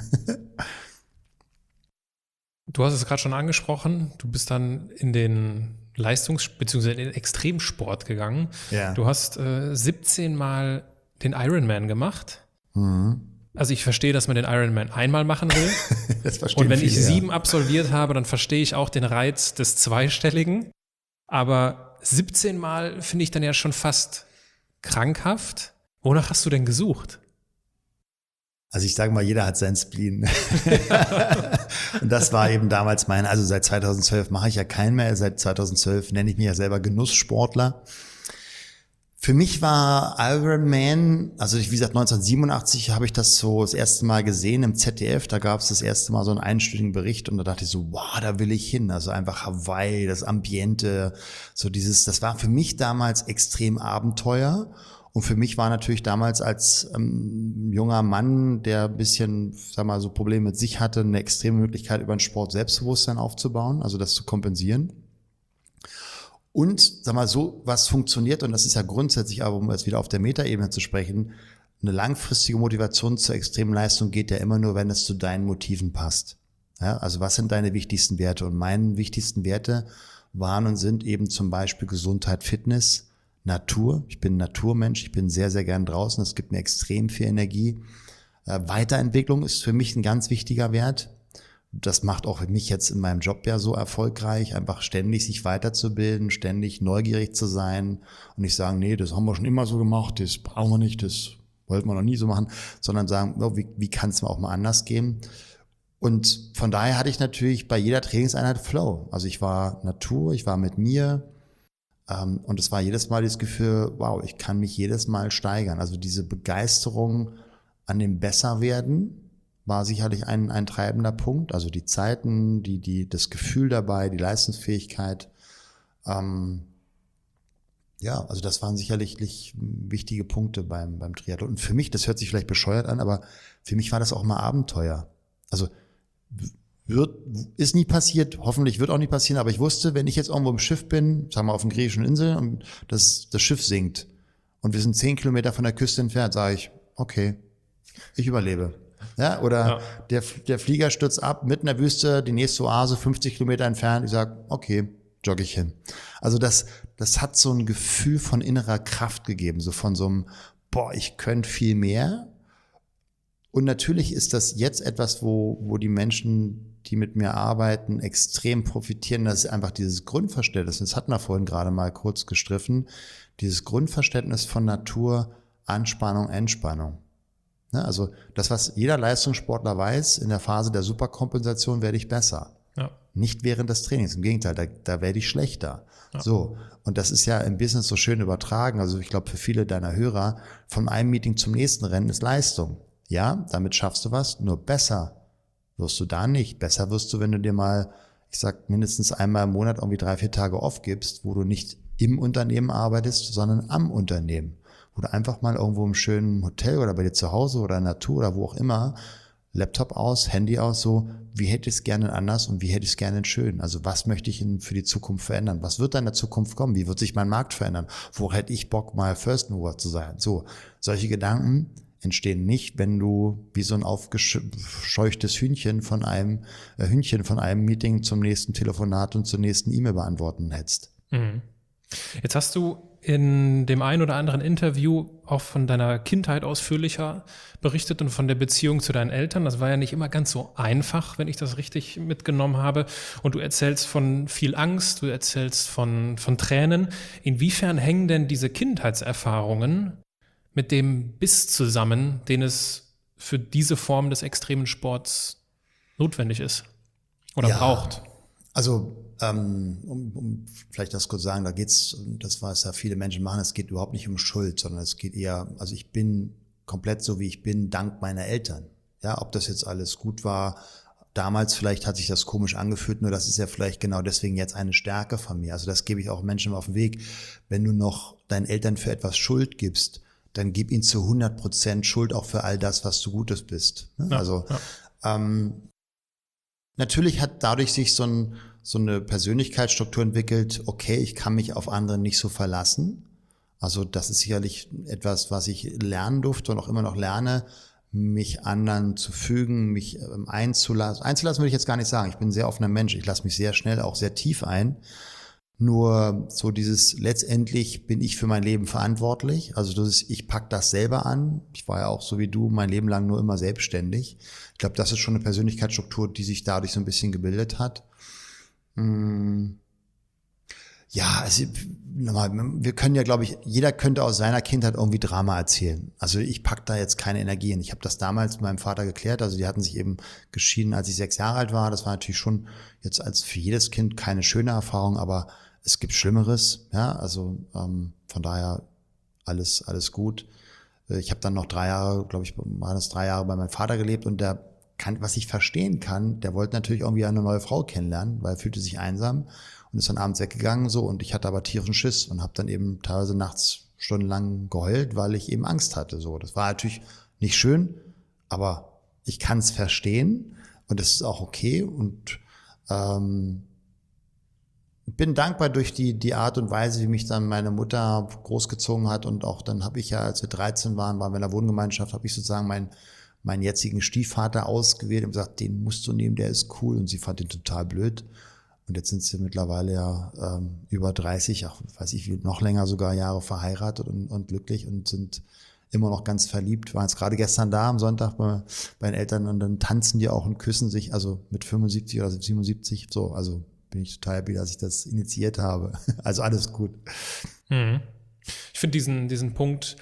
Du hast es gerade schon angesprochen, du bist dann in den bzw. in den Extremsport gegangen. Ja. Du hast 17 Mal den Ironman gemacht. Mhm. Also ich verstehe, dass man den Ironman einmal machen will. Das verstehen Und wenn viele, ich 7 absolviert habe, dann verstehe ich auch den Reiz des Zweistelligen. Aber 17 Mal finde ich dann ja schon fast krankhaft. Wonach hast du denn gesucht? Also ich sage mal, jeder hat seinen Spleen. Und das war eben damals also seit 2012 mache ich ja keinen mehr. Seit 2012 nenne ich mich ja selber Genusssportler. Für mich war Ironman, also wie gesagt 1987 habe ich das so das erste Mal gesehen im ZDF, da gab es das erste Mal so einen einstündigen Bericht und da dachte ich so, wow, da will ich hin, also einfach Hawaii, das Ambiente, so das war für mich damals extrem Abenteuer und für mich war natürlich damals als junger Mann, der ein bisschen, sag mal, so Probleme mit sich hatte, eine extreme Möglichkeit über den Sport Selbstbewusstsein aufzubauen, also das zu kompensieren. Und, sag mal, so was funktioniert, und das ist ja grundsätzlich, aber um jetzt wieder auf der Metaebene zu sprechen, eine langfristige Motivation zur extremen Leistung geht ja immer nur, wenn es zu deinen Motiven passt. Ja, also was sind deine wichtigsten Werte? Und meine wichtigsten Werte waren und sind eben zum Beispiel Gesundheit, Fitness, Natur. Ich bin ein Naturmensch, ich bin sehr, sehr gern draußen. Das gibt mir extrem viel Energie. Weiterentwicklung ist für mich ein ganz wichtiger Wert. Das macht auch mich jetzt in meinem Job ja so erfolgreich, einfach ständig sich weiterzubilden, ständig neugierig zu sein und nicht sagen, nee, das haben wir schon immer so gemacht, das brauchen wir nicht, das wollten wir noch nie so machen, sondern sagen, oh, wie kann es mir auch mal anders gehen? Und von daher hatte ich natürlich bei jeder Trainingseinheit Flow. Also ich war Natur, ich war mit mir und es war jedes Mal das Gefühl, wow, ich kann mich jedes Mal steigern. Also diese Begeisterung an dem Besserwerden war sicherlich ein treibender Punkt. Also die Zeiten, das Gefühl dabei, die Leistungsfähigkeit. Also das waren sicherlich wichtige Punkte beim Triathlon. Und für mich, das hört sich vielleicht bescheuert an, aber für mich war das auch mal Abenteuer. Also ist nie passiert, hoffentlich wird auch nie passieren, aber ich wusste, wenn ich jetzt irgendwo im Schiff bin, sagen wir auf einer griechischen Insel und das Schiff sinkt und wir sind 10 Kilometer von der Küste entfernt, sage ich, okay, ich überlebe. Ja, oder der Flieger stürzt ab, mitten in der Wüste, die nächste Oase 50 Kilometer entfernt. Ich sage, okay, jogge ich hin. Also das hat so ein Gefühl von innerer Kraft gegeben, so von so einem, ich könnte viel mehr. Und natürlich ist das jetzt etwas, wo die Menschen, die mit mir arbeiten, extrem profitieren. Das ist einfach dieses Grundverständnis, das hatten wir vorhin gerade mal kurz gestriffen, dieses Grundverständnis von Natur, Anspannung, Entspannung. Also das, was jeder Leistungssportler weiß, in der Phase der Superkompensation werde ich besser. Ja. Nicht während des Trainings, im Gegenteil, da werde ich schlechter. Ja. So, und das ist ja im Business so schön übertragen. Also ich glaube, für viele deiner Hörer, von einem Meeting zum nächsten Rennen ist Leistung. Ja, damit schaffst du was, nur besser wirst du da nicht. Besser wirst du, wenn du dir mal, ich sag, mindestens einmal im Monat irgendwie 3-4 Tage off gibst, wo du nicht im Unternehmen arbeitest, sondern am Unternehmen. Wo du einfach mal irgendwo im schönen Hotel oder bei dir zu Hause oder in der Natur oder wo auch immer, Laptop aus, Handy aus, so, wie hätte ich es gerne anders und wie hätte ich es gerne schön? Also was möchte ich für die Zukunft verändern? Was wird da in der Zukunft kommen? Wie wird sich mein Markt verändern? Wo hätte ich Bock, mal First Mover zu sein? So, solche Gedanken entstehen nicht, wenn du wie so ein aufgescheuchtes Hühnchen von einem Meeting zum nächsten Telefonat und zur nächsten E-Mail beantworten hättest. Mhm. Jetzt hast du in dem einen oder anderen Interview auch von deiner Kindheit ausführlicher berichtet und von der Beziehung zu deinen Eltern. Das war ja nicht immer ganz so einfach, wenn ich das richtig mitgenommen habe. Und du erzählst von viel Angst, du erzählst von Tränen. Inwiefern hängen denn diese Kindheitserfahrungen mit dem Biss zusammen, den es für diese Form des extremen Sports notwendig ist oder braucht? Also um vielleicht das kurz sagen, da geht's, das was ja viele Menschen machen, es geht überhaupt nicht um Schuld, sondern es geht eher, also ich bin komplett so, wie ich bin, dank meiner Eltern. Ja, ob das jetzt alles gut war, damals vielleicht hat sich das komisch angefühlt, nur das ist ja vielleicht genau deswegen jetzt eine Stärke von mir. Also das gebe ich auch Menschen auf den Weg. Wenn du noch deinen Eltern für etwas Schuld gibst, dann gib ihnen zu 100% Schuld auch für all das, was du Gutes bist. Ja, natürlich hat dadurch sich so eine Persönlichkeitsstruktur entwickelt, okay, ich kann mich auf andere nicht so verlassen. Also das ist sicherlich etwas, was ich lernen durfte und auch immer noch lerne, mich anderen zu fügen, mich einzulassen. Einzulassen würde ich jetzt gar nicht sagen. Ich bin ein sehr offener Mensch. Ich lasse mich sehr schnell, auch sehr tief ein. Nur so dieses, letztendlich bin ich für mein Leben verantwortlich. Also ich pack das selber an. Ich war ja auch so wie du mein Leben lang nur immer selbstständig. Ich glaube, das ist schon eine Persönlichkeitsstruktur, die sich dadurch so ein bisschen gebildet hat. Ja, also nochmal, wir können ja, glaube ich, jeder könnte aus seiner Kindheit irgendwie Drama erzählen. Also ich pack da jetzt keine Energie hin. Ich habe das damals mit meinem Vater geklärt. Also die hatten sich eben geschieden, als ich 6 Jahre alt war. Das war natürlich schon jetzt als für jedes Kind keine schöne Erfahrung, aber es gibt Schlimmeres. Ja, also von daher alles gut. Ich habe dann noch 3 Jahre, glaube ich, waren das 3 Jahre bei meinem Vater gelebt und was ich verstehen kann, der wollte natürlich irgendwie eine neue Frau kennenlernen, weil er fühlte sich einsam und ist dann abends weggegangen so und ich hatte aber tierischen Schiss und habe dann eben teilweise nachts stundenlang geheult, weil ich eben Angst hatte. So, das war natürlich nicht schön, aber ich kann es verstehen und es ist auch okay und bin dankbar durch die Art und Weise, wie mich dann meine Mutter großgezogen hat und auch dann habe ich ja, als wir 13 waren wir in der Wohngemeinschaft, habe ich sozusagen meinen jetzigen Stiefvater ausgewählt und gesagt, den musst du nehmen, der ist cool und sie fand den total blöd Und jetzt sind sie mittlerweile ja über 30, ach, weiß ich wie, noch länger sogar Jahre verheiratet und glücklich und sind immer noch ganz verliebt. Waren jetzt gerade gestern da am Sonntag bei den Eltern und dann tanzen die auch und küssen sich, also mit 75 oder 77, so, also bin ich total happy, dass ich das initiiert habe. Also alles gut. Ich finde diesen Punkt,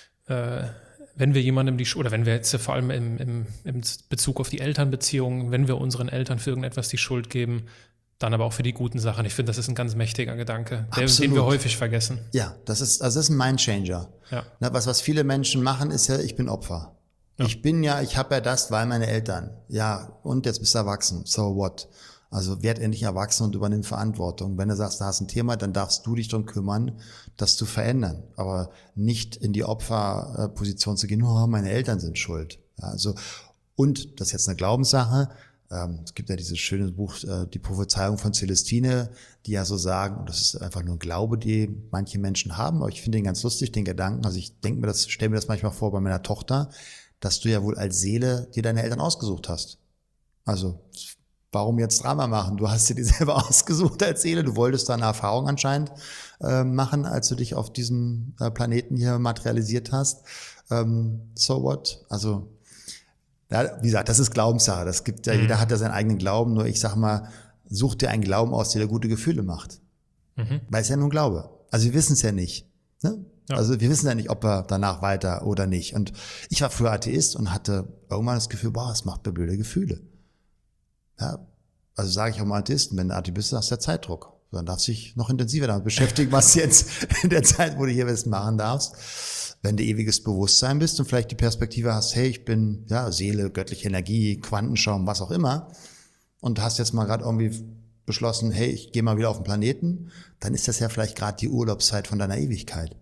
wenn wir jemandem oder wenn wir jetzt vor allem im Bezug auf die Elternbeziehungen, wenn wir unseren Eltern für irgendetwas die Schuld geben, dann aber auch für die guten Sachen. Ich finde, das ist ein ganz mächtiger Gedanke, den wir häufig vergessen. Ja, das ist ein Mindchanger. Ja. Was viele Menschen machen, ist ja, ich bin Opfer. Ja. Ich habe ja das, weil meine Eltern. Ja, und jetzt bist du erwachsen. So what? Also werd endlich erwachsen und übernimm Verantwortung. Wenn du sagst, du hast ein Thema, dann darfst du dich darum kümmern, das zu verändern. Aber nicht in die Opferposition zu gehen, oh, meine Eltern sind schuld. Ja, also, und das ist jetzt eine Glaubenssache. Es gibt ja dieses schöne Buch, die Prophezeiung von Celestine, die ja so sagen, und das ist einfach nur ein Glaube, die manche Menschen haben, aber ich finde den ganz lustig, den Gedanken, also ich stelle mir das manchmal vor bei meiner Tochter, dass du ja wohl als Seele dir deine Eltern ausgesucht hast. Also, warum jetzt Drama machen? Du hast dir die selber ausgesucht als Seele, du wolltest da eine Erfahrung anscheinend machen, als du dich auf diesem Planeten hier materialisiert hast. So what? Also, ja, wie gesagt, das ist Glaubenssache. Das gibt ja, jeder hat ja seinen eigenen Glauben. Nur ich sag mal, such dir einen Glauben aus, der dir gute Gefühle macht. Weil es ja nur ein Glaube. Also wir wissen es ja nicht. Ne? Ja. Also wir wissen ja nicht, ob wir danach weiter oder nicht. Und ich war früher Atheist und hatte irgendwann das Gefühl, boah, es macht mir blöde Gefühle. Ja, also sage ich auch mal Atheisten, wenn du Atheist bist, hast du ja Zeitdruck. Dann darfst du dich noch intensiver damit beschäftigen, was du jetzt in der Zeit, wo du hier bist, machen darfst. Wenn du ewiges Bewusstsein bist und vielleicht die Perspektive hast, hey, ich bin ja Seele, göttliche Energie, Quantenschaum, was auch immer, und hast jetzt mal gerade irgendwie beschlossen, hey, ich gehe mal wieder auf den Planeten, dann ist das ja vielleicht gerade die Urlaubszeit von deiner Ewigkeit.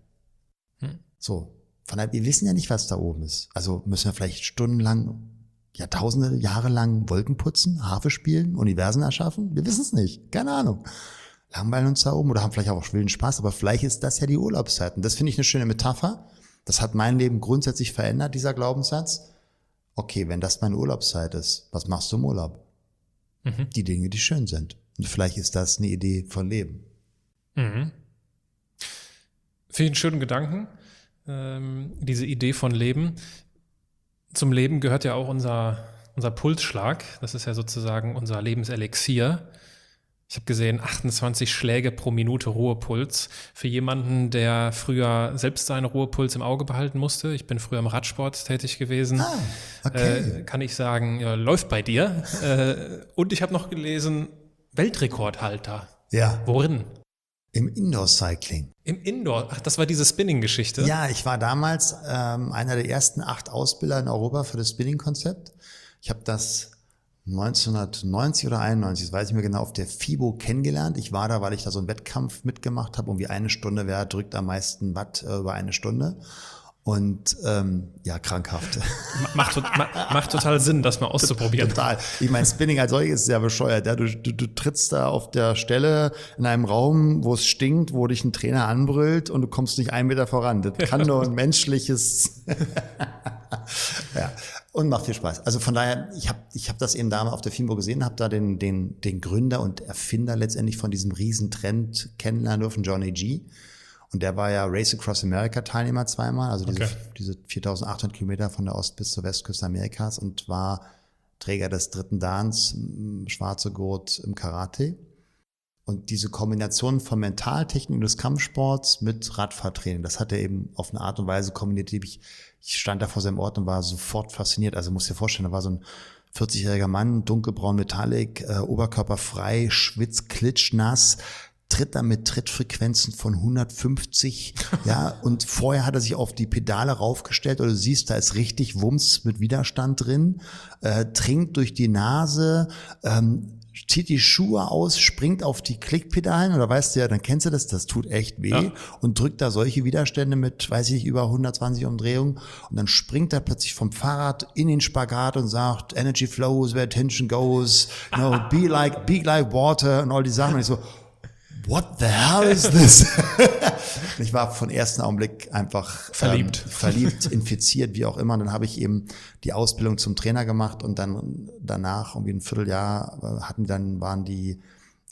So, von daher, wir wissen ja nicht, was da oben ist. Also müssen wir vielleicht stundenlang, Jahrtausende, Jahre lang Wolken putzen, Harfe spielen, Universen erschaffen? Wir wissen es nicht, keine Ahnung. Langweilen uns da oben oder haben vielleicht auch wilden Spaß, aber vielleicht ist das ja die Urlaubszeit. Und das finde ich eine schöne Metapher. Das hat mein Leben grundsätzlich verändert, dieser Glaubenssatz. Okay, wenn das meine Urlaubszeit ist, was machst du im Urlaub? Die Dinge, die schön sind. Und vielleicht ist das eine Idee von Leben. Finde ich einen schönen Gedanken, diese Idee von Leben. Zum Leben gehört ja auch unser Pulsschlag. Das ist ja sozusagen unser Lebenselixier. Ich habe gesehen, 28 Schläge pro Minute Ruhepuls. Für jemanden, der früher selbst seinen Ruhepuls im Auge behalten musste, ich bin früher im Radsport tätig gewesen, kann ich sagen, ja, läuft bei dir. Und ich habe noch gelesen, Weltrekordhalter. Ja. Worin? Im Indoor-Cycling. Im Indoor? Ach, das war diese Spinning-Geschichte? Ja, ich war damals einer der ersten 8 Ausbilder in Europa für das Spinning-Konzept. Ich habe das 1990 oder 91, das weiß ich mir genau, auf der FIBO kennengelernt. Ich war da, weil ich da so einen Wettkampf mitgemacht habe, irgendwie 1 Stunde, wer drückt am meisten Watt über 1 Stunde. Und ja, krankhaft. Macht total Sinn, das mal auszuprobieren. Total. Ich meine, Spinning als solches ist sehr bescheuert. Ja? Du trittst da auf der Stelle in einem Raum, wo es stinkt, wo dich ein Trainer anbrüllt und du kommst nicht 1 Meter voran. Das kann nur ein menschliches... ja. Und macht viel Spaß. Also von daher, ich hab das eben da auf der FIBO gesehen, habe da den Gründer und Erfinder letztendlich von diesem Riesentrend kennenlernen dürfen, Johnny G. Und der war ja Race Across America Teilnehmer zweimal, also diese 4.800 Kilometer von der Ost- bis zur Westküste Amerikas und war Träger des 3. Dans, schwarze Gurt im Karate. Und diese Kombination von Mentaltechnik und des Kampfsports mit Radfahrtraining, das hat er eben auf eine Art und Weise kombiniert. Ich stand da vor seinem Ort und war sofort fasziniert. Also musst dir vorstellen, da war so ein 40-jähriger Mann, dunkelbraun Metallic, oberkörperfrei, schwitzt, klitschnass, tritt da mit Trittfrequenzen von 150, ja, und vorher hat er sich auf die Pedale raufgestellt, oder du siehst, da ist richtig Wumms mit Widerstand drin, trinkt durch die Nase, zieht die Schuhe aus, springt auf die Klickpedalen, oder weißt du ja, dann kennst du das tut echt weh, ja. Und drückt da solche Widerstände mit, weiß ich, über 120 Umdrehungen, und dann springt er plötzlich vom Fahrrad in den Spagat und sagt, Energy flows where attention goes, you know, be like water und all die Sachen, und ich so, what the hell is this? Ich war von ersten Augenblick einfach verliebt, infiziert, wie auch immer. Und dann habe ich eben die Ausbildung zum Trainer gemacht und dann danach, irgendwie ein Vierteljahr, waren die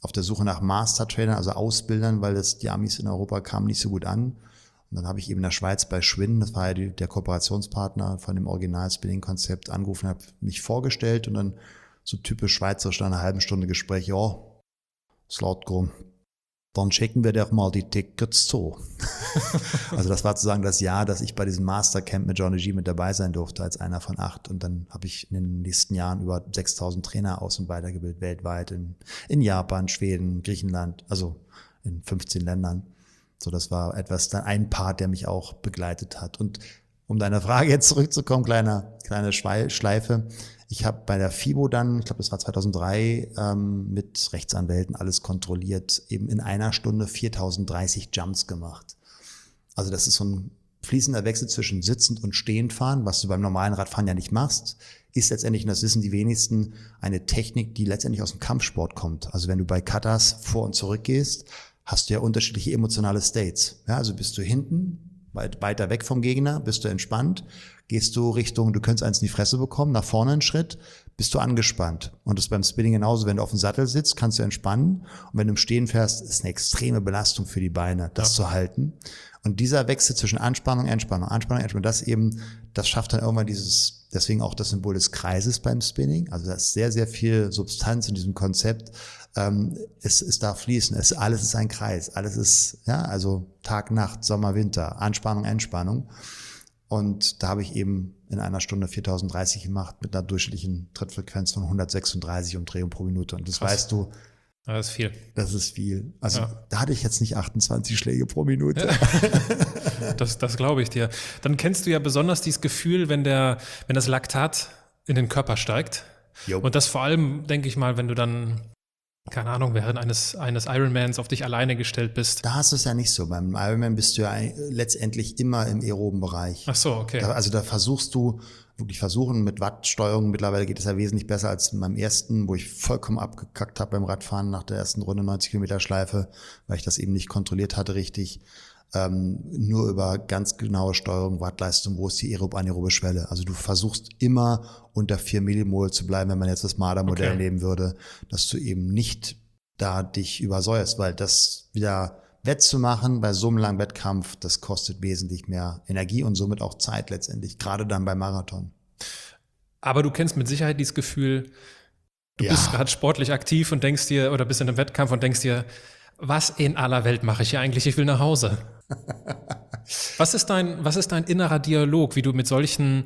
auf der Suche nach Master-Trainern, also Ausbildern, weil die Amis in Europa kamen nicht so gut an. Und dann habe ich eben in der Schweiz bei Schwinn, das war ja der Kooperationspartner von dem Original-Spinning-Konzept, angerufen, habe mich vorgestellt und dann so typisch schweizerisch nach einer halben Stunde Gespräch, ja, Slatko, dann schicken wir doch mal die Tickets zu. Also das war sozusagen das Jahr, dass ich bei diesem Mastercamp mit Johnny G mit dabei sein durfte als einer von 8. Und dann habe ich in den nächsten Jahren über 6.000 Trainer aus- und weitergebildet, weltweit, in Japan, Schweden, Griechenland, also in 15 Ländern. So, das war dann ein Part, der mich auch begleitet hat. Und um deine Frage jetzt zurückzukommen, kleine Schleife. Ich habe bei der FIBO dann, ich glaube, das war 2003, mit Rechtsanwälten alles kontrolliert, eben in einer Stunde 4.030 Jumps gemacht. Also das ist so ein fließender Wechsel zwischen sitzend und stehend fahren, was du beim normalen Radfahren ja nicht machst, ist letztendlich, und das wissen die wenigsten, eine Technik, die letztendlich aus dem Kampfsport kommt. Also wenn du bei Katas vor und zurück gehst, hast du ja unterschiedliche emotionale States. Ja, also bist du hinten, weiter weg vom Gegner, bist du entspannt, gehst du Richtung, du könntest eins in die Fresse bekommen, nach vorne einen Schritt, bist du angespannt. Und das ist beim Spinning genauso, wenn du auf dem Sattel sitzt, kannst du entspannen. Und wenn du im Stehen fährst, ist eine extreme Belastung für die Beine, das zu halten. Und dieser Wechsel zwischen Anspannung, Entspannung, das schafft dann irgendwann deswegen auch das Symbol des Kreises beim Spinning. Also da ist sehr, sehr viel Substanz in diesem Konzept. Es darf fließen, alles ist ein Kreis, alles ist, ja, also Tag, Nacht, Sommer, Winter, Anspannung, Entspannung. Und da habe ich eben in einer Stunde 4.030 gemacht mit einer durchschnittlichen Trittfrequenz von 136 Umdrehungen pro Minute. Und das weißt du. Das ist viel. Das ist viel. Also da hatte ich jetzt nicht 28 Schläge pro Minute. Das glaube ich dir. Dann kennst du ja besonders dieses Gefühl, wenn das Laktat in den Körper steigt. Jo. Und das vor allem, denke ich mal, wenn du dann, keine Ahnung, während eines Ironmans auf dich alleine gestellt bist. Da hast du es ja nicht so. Beim Ironman bist du ja letztendlich immer im aeroben Bereich. Ach so, okay. Da versuchst du wirklich mit Wattsteuerung. Mittlerweile geht es ja wesentlich besser als beim ersten, wo ich vollkommen abgekackt habe beim Radfahren nach der ersten Runde 90 Kilometer Schleife, weil ich das eben nicht kontrolliert hatte richtig. Nur über ganz genaue Steuerung, Wattleistung, wo ist die aerobe Schwelle. Also du versuchst immer unter 4 Millimol zu bleiben, wenn man jetzt das Marder-Modell nehmen würde, dass du eben nicht da dich übersäuerst, weil das wieder wettzumachen bei so einem langen Wettkampf, das kostet wesentlich mehr Energie und somit auch Zeit letztendlich, gerade dann beim Marathon. Aber du kennst mit Sicherheit dieses Gefühl, du bist gerade sportlich aktiv und denkst dir, oder bist in einem Wettkampf und denkst dir, was in aller Welt mache ich hier eigentlich? Ich will nach Hause. Was ist dein innerer Dialog, wie du mit solchen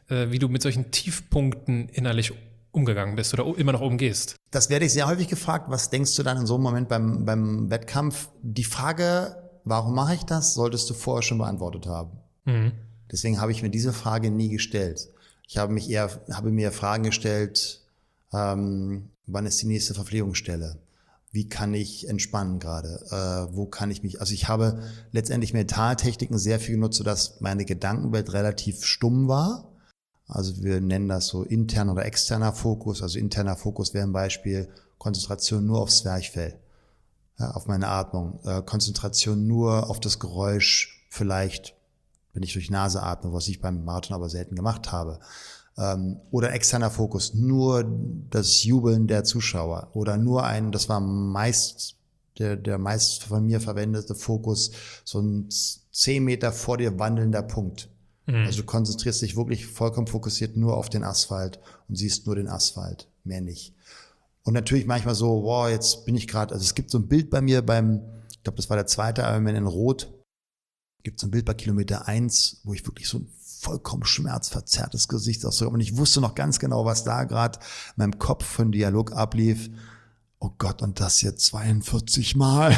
Tiefpunkten innerlich umgegangen bist oder immer noch umgehst? Das werde ich sehr häufig gefragt. Was denkst du dann in so einem Moment beim Wettkampf? Die Frage, warum mache ich das, solltest du vorher schon beantwortet haben. Mhm. Deswegen habe ich mir diese Frage nie gestellt. Ich habe mir Fragen gestellt, wann ist die nächste Verpflegungsstelle? Wie kann ich entspannen gerade? Wo kann ich mich, also ich habe letztendlich Mentaltechniken sehr viel genutzt, sodass meine Gedankenwelt relativ stumm war. Also wir nennen das so interner oder externer Fokus. Also interner Fokus wäre ein Beispiel Konzentration nur aufs Zwerchfell, ja, auf meine Atmung. Konzentration nur auf das Geräusch, vielleicht, wenn ich durch Nase atme, was ich beim Marathon aber selten gemacht habe. Oder externer Fokus, nur das Jubeln der Zuschauer oder nur das war meist der meist von mir verwendete Fokus, so ein 10 Meter vor dir wandelnder Punkt. Mhm. Also du konzentrierst dich wirklich vollkommen fokussiert nur auf den Asphalt und siehst nur den Asphalt, mehr nicht. Und natürlich manchmal so, wow, jetzt bin ich gerade, also es gibt so ein Bild bei mir ich glaube, das war der zweite Ironman in Rot, gibt so ein Bild bei Kilometer 1, wo ich wirklich so ein vollkommen schmerzverzerrtes Gesichtsausdruck. Und ich wusste noch ganz genau, was da gerade in meinem Kopf für einen Dialog ablief. Oh Gott, und das jetzt 42 Mal.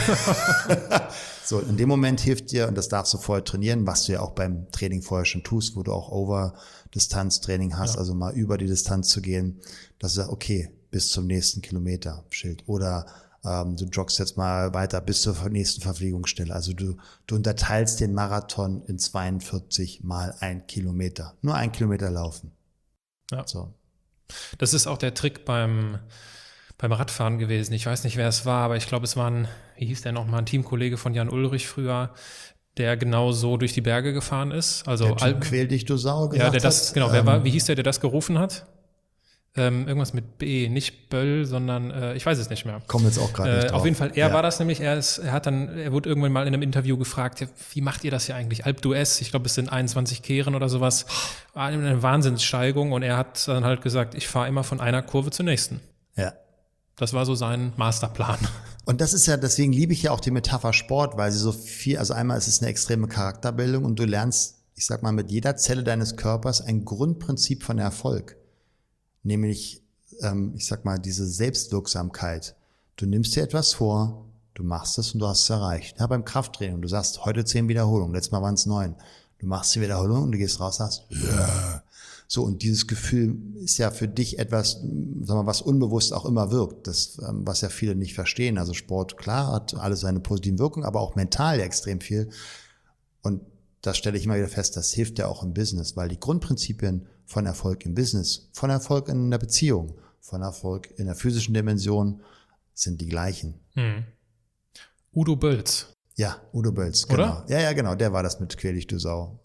So, in dem Moment hilft dir, und das darfst du vorher trainieren, was du ja auch beim Training vorher schon tust, wo du auch Over-Distanz-Training hast, also mal über die Distanz zu gehen, dass du sagst, okay, bis zum nächsten Kilometer Schild. Oder du joggst jetzt mal weiter bis zur nächsten Verpflegungsstelle. Also du unterteilst den Marathon in 42 mal 1 Kilometer. Nur 1 Kilometer laufen. Ja. So. Das ist auch der Trick beim Radfahren gewesen. Ich weiß nicht, wer es war, aber ich glaube, es war wie hieß der nochmal, ein Teamkollege von Jan Ulrich früher, der genau so durch die Berge gefahren ist. Also der Typ, quäl dich, du Sau, ja, wie hieß der das gerufen hat? Irgendwas mit B, nicht Böll, sondern ich weiß es nicht mehr. Kommen jetzt auch gerade nicht drauf. Auf jeden Fall, er war das nämlich, er wurde irgendwann mal in einem Interview gefragt, ja, wie macht ihr das hier eigentlich? Alpe d'Huez, ich glaube, es sind 21 Kehren oder sowas, war eine Wahnsinnssteigung und er hat dann halt gesagt, ich fahre immer von einer Kurve zur nächsten. Ja. Das war so sein Masterplan. Und das ist ja, deswegen liebe ich ja auch die Metapher Sport, weil sie so viel, also einmal ist es eine extreme Charakterbildung und du lernst, ich sag mal, mit jeder Zelle deines Körpers ein Grundprinzip von Erfolg. Nämlich, ich sag mal, diese Selbstwirksamkeit. Du nimmst dir etwas vor, du machst es und du hast es erreicht. Ja, beim Krafttraining, du sagst, heute 10 Wiederholungen, letztes Mal waren es 9. Du machst die Wiederholung und du gehst raus und sagst, ja. So, und dieses Gefühl ist ja für dich etwas, sagen wir, was unbewusst auch immer wirkt, das, was ja viele nicht verstehen. Also Sport, klar, hat alles seine positiven Wirkungen, aber auch mental ja extrem viel. Und das stelle ich immer wieder fest, das hilft ja auch im Business, weil die Grundprinzipien von Erfolg im Business, von Erfolg in der Beziehung, von Erfolg in der physischen Dimension sind die gleichen. Udo Bölz. Ja, Udo Bölz, genau. Oder? Ja, genau, der war das mit Quäl dich, du Sau.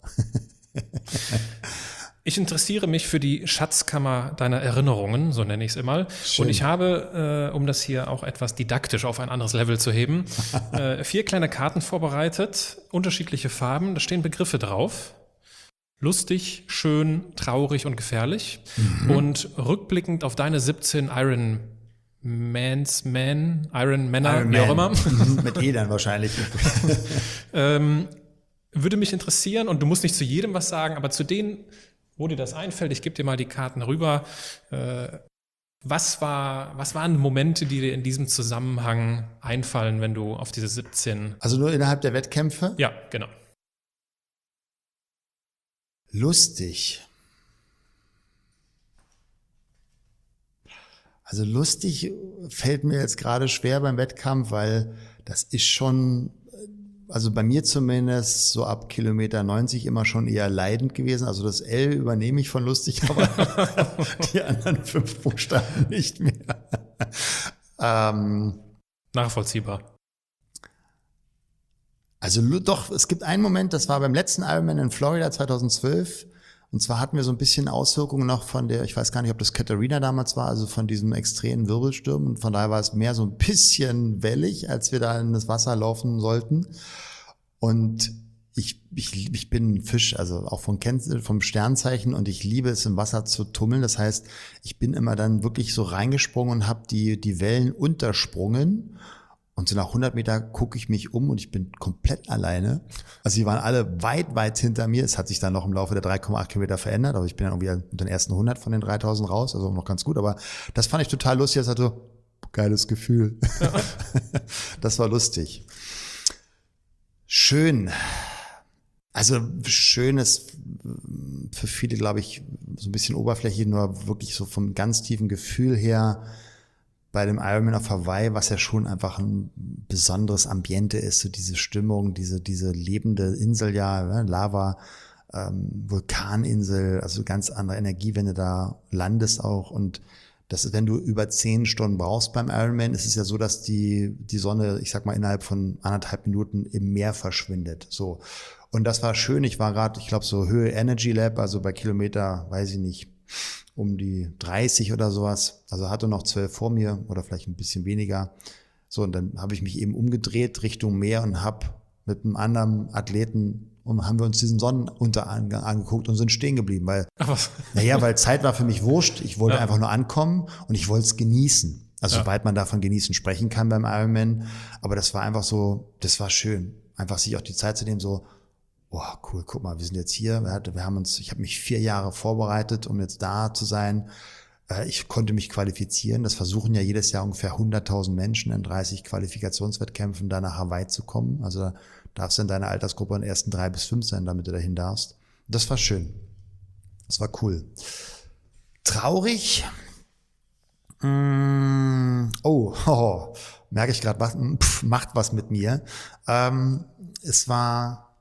Ich interessiere mich für die Schatzkammer deiner Erinnerungen, so nenne ich es immer. Schön. Und ich habe, um das hier auch etwas didaktisch auf ein anderes Level zu heben, 4 kleine Karten vorbereitet, unterschiedliche Farben, da stehen Begriffe drauf. Lustig, schön, traurig und gefährlich. Und rückblickend auf deine 17 Iron Männer, wie auch immer. Mit E dann wahrscheinlich. Würde mich interessieren, und du musst nicht zu jedem was sagen, aber zu denen, wo dir das einfällt, ich gebe dir mal die Karten rüber. Was waren Momente, die dir in diesem Zusammenhang einfallen, wenn du auf diese 17... Also nur innerhalb der Wettkämpfe? Ja, genau. Lustig. Also lustig fällt mir jetzt gerade schwer beim Wettkampf, weil das ist schon, also bei mir zumindest so ab Kilometer 90 immer schon eher leidend gewesen. Also das L übernehme ich von lustig, aber die anderen 5 Buchstaben nicht mehr. Nachvollziehbar. Also doch, es gibt einen Moment, das war beim letzten Ironman in Florida 2012. Und zwar hatten wir so ein bisschen Auswirkungen noch von der, ich weiß gar nicht, ob das Katharina damals war, also von diesem extremen Wirbelsturm. Und von daher war es mehr so ein bisschen wellig, als wir da in das Wasser laufen sollten. Und ich bin ein Fisch, also auch vom Sternzeichen, und ich liebe es, im Wasser zu tummeln. Das heißt, ich bin immer dann wirklich so reingesprungen und habe die Wellen untersprungen. Und so nach 100 Meter gucke ich mich um und ich bin komplett alleine. Also die waren alle weit, weit hinter mir. Es hat sich dann noch im Laufe der 3,8 Kilometer verändert. Also ich bin dann irgendwie unter den ersten 100 von den 3000 raus. Also noch ganz gut. Aber das fand ich total lustig. Das hatte so, geiles Gefühl. Ja. Das war lustig. Schön. Also schön ist für viele, glaube ich, so ein bisschen oberflächlich, nur wirklich so vom ganz tiefen Gefühl her bei dem Ironman auf Hawaii, was ja schon einfach ein besonderes Ambiente ist, so diese Stimmung, diese lebende Insel, ja, Lava, Vulkaninsel, also ganz andere Energie, wenn du da landest auch. Und das ist, wenn du über 10 Stunden brauchst beim Ironman, ist es ja so, dass die Sonne, ich sag mal, innerhalb von 1,5 Minuten im Meer verschwindet. So. Und das war schön. Ich war gerade, ich glaube, so Höhe Energy Lab, also bei Kilometer, weiß ich nicht, um die 30 oder sowas. Also hatte noch 12 vor mir oder vielleicht ein bisschen weniger. So, und dann habe ich mich eben umgedreht Richtung Meer und habe mit einem anderen Athleten haben wir uns diesen Sonnenuntergang angeguckt und sind stehen geblieben, weil, weil Zeit war für mich wurscht. Ich wollte einfach nur ankommen und ich wollte es genießen. Also soweit man davon genießen sprechen kann beim Ironman. Aber das war einfach so, das war schön. Einfach sich auch die Zeit zu nehmen, so, oh, cool, guck mal, wir sind jetzt hier. Ich habe mich 4 Jahre vorbereitet, um jetzt da zu sein. Ich konnte mich qualifizieren. Das versuchen ja jedes Jahr ungefähr 100.000 Menschen in 30 Qualifikationswettkämpfen da nach Hawaii zu kommen. Also da darfst du in deiner Altersgruppe in den ersten 3 bis 5 sein, damit du dahin darfst. Das war schön. Das war cool. Traurig. Merke ich gerade, macht was mit mir. Es war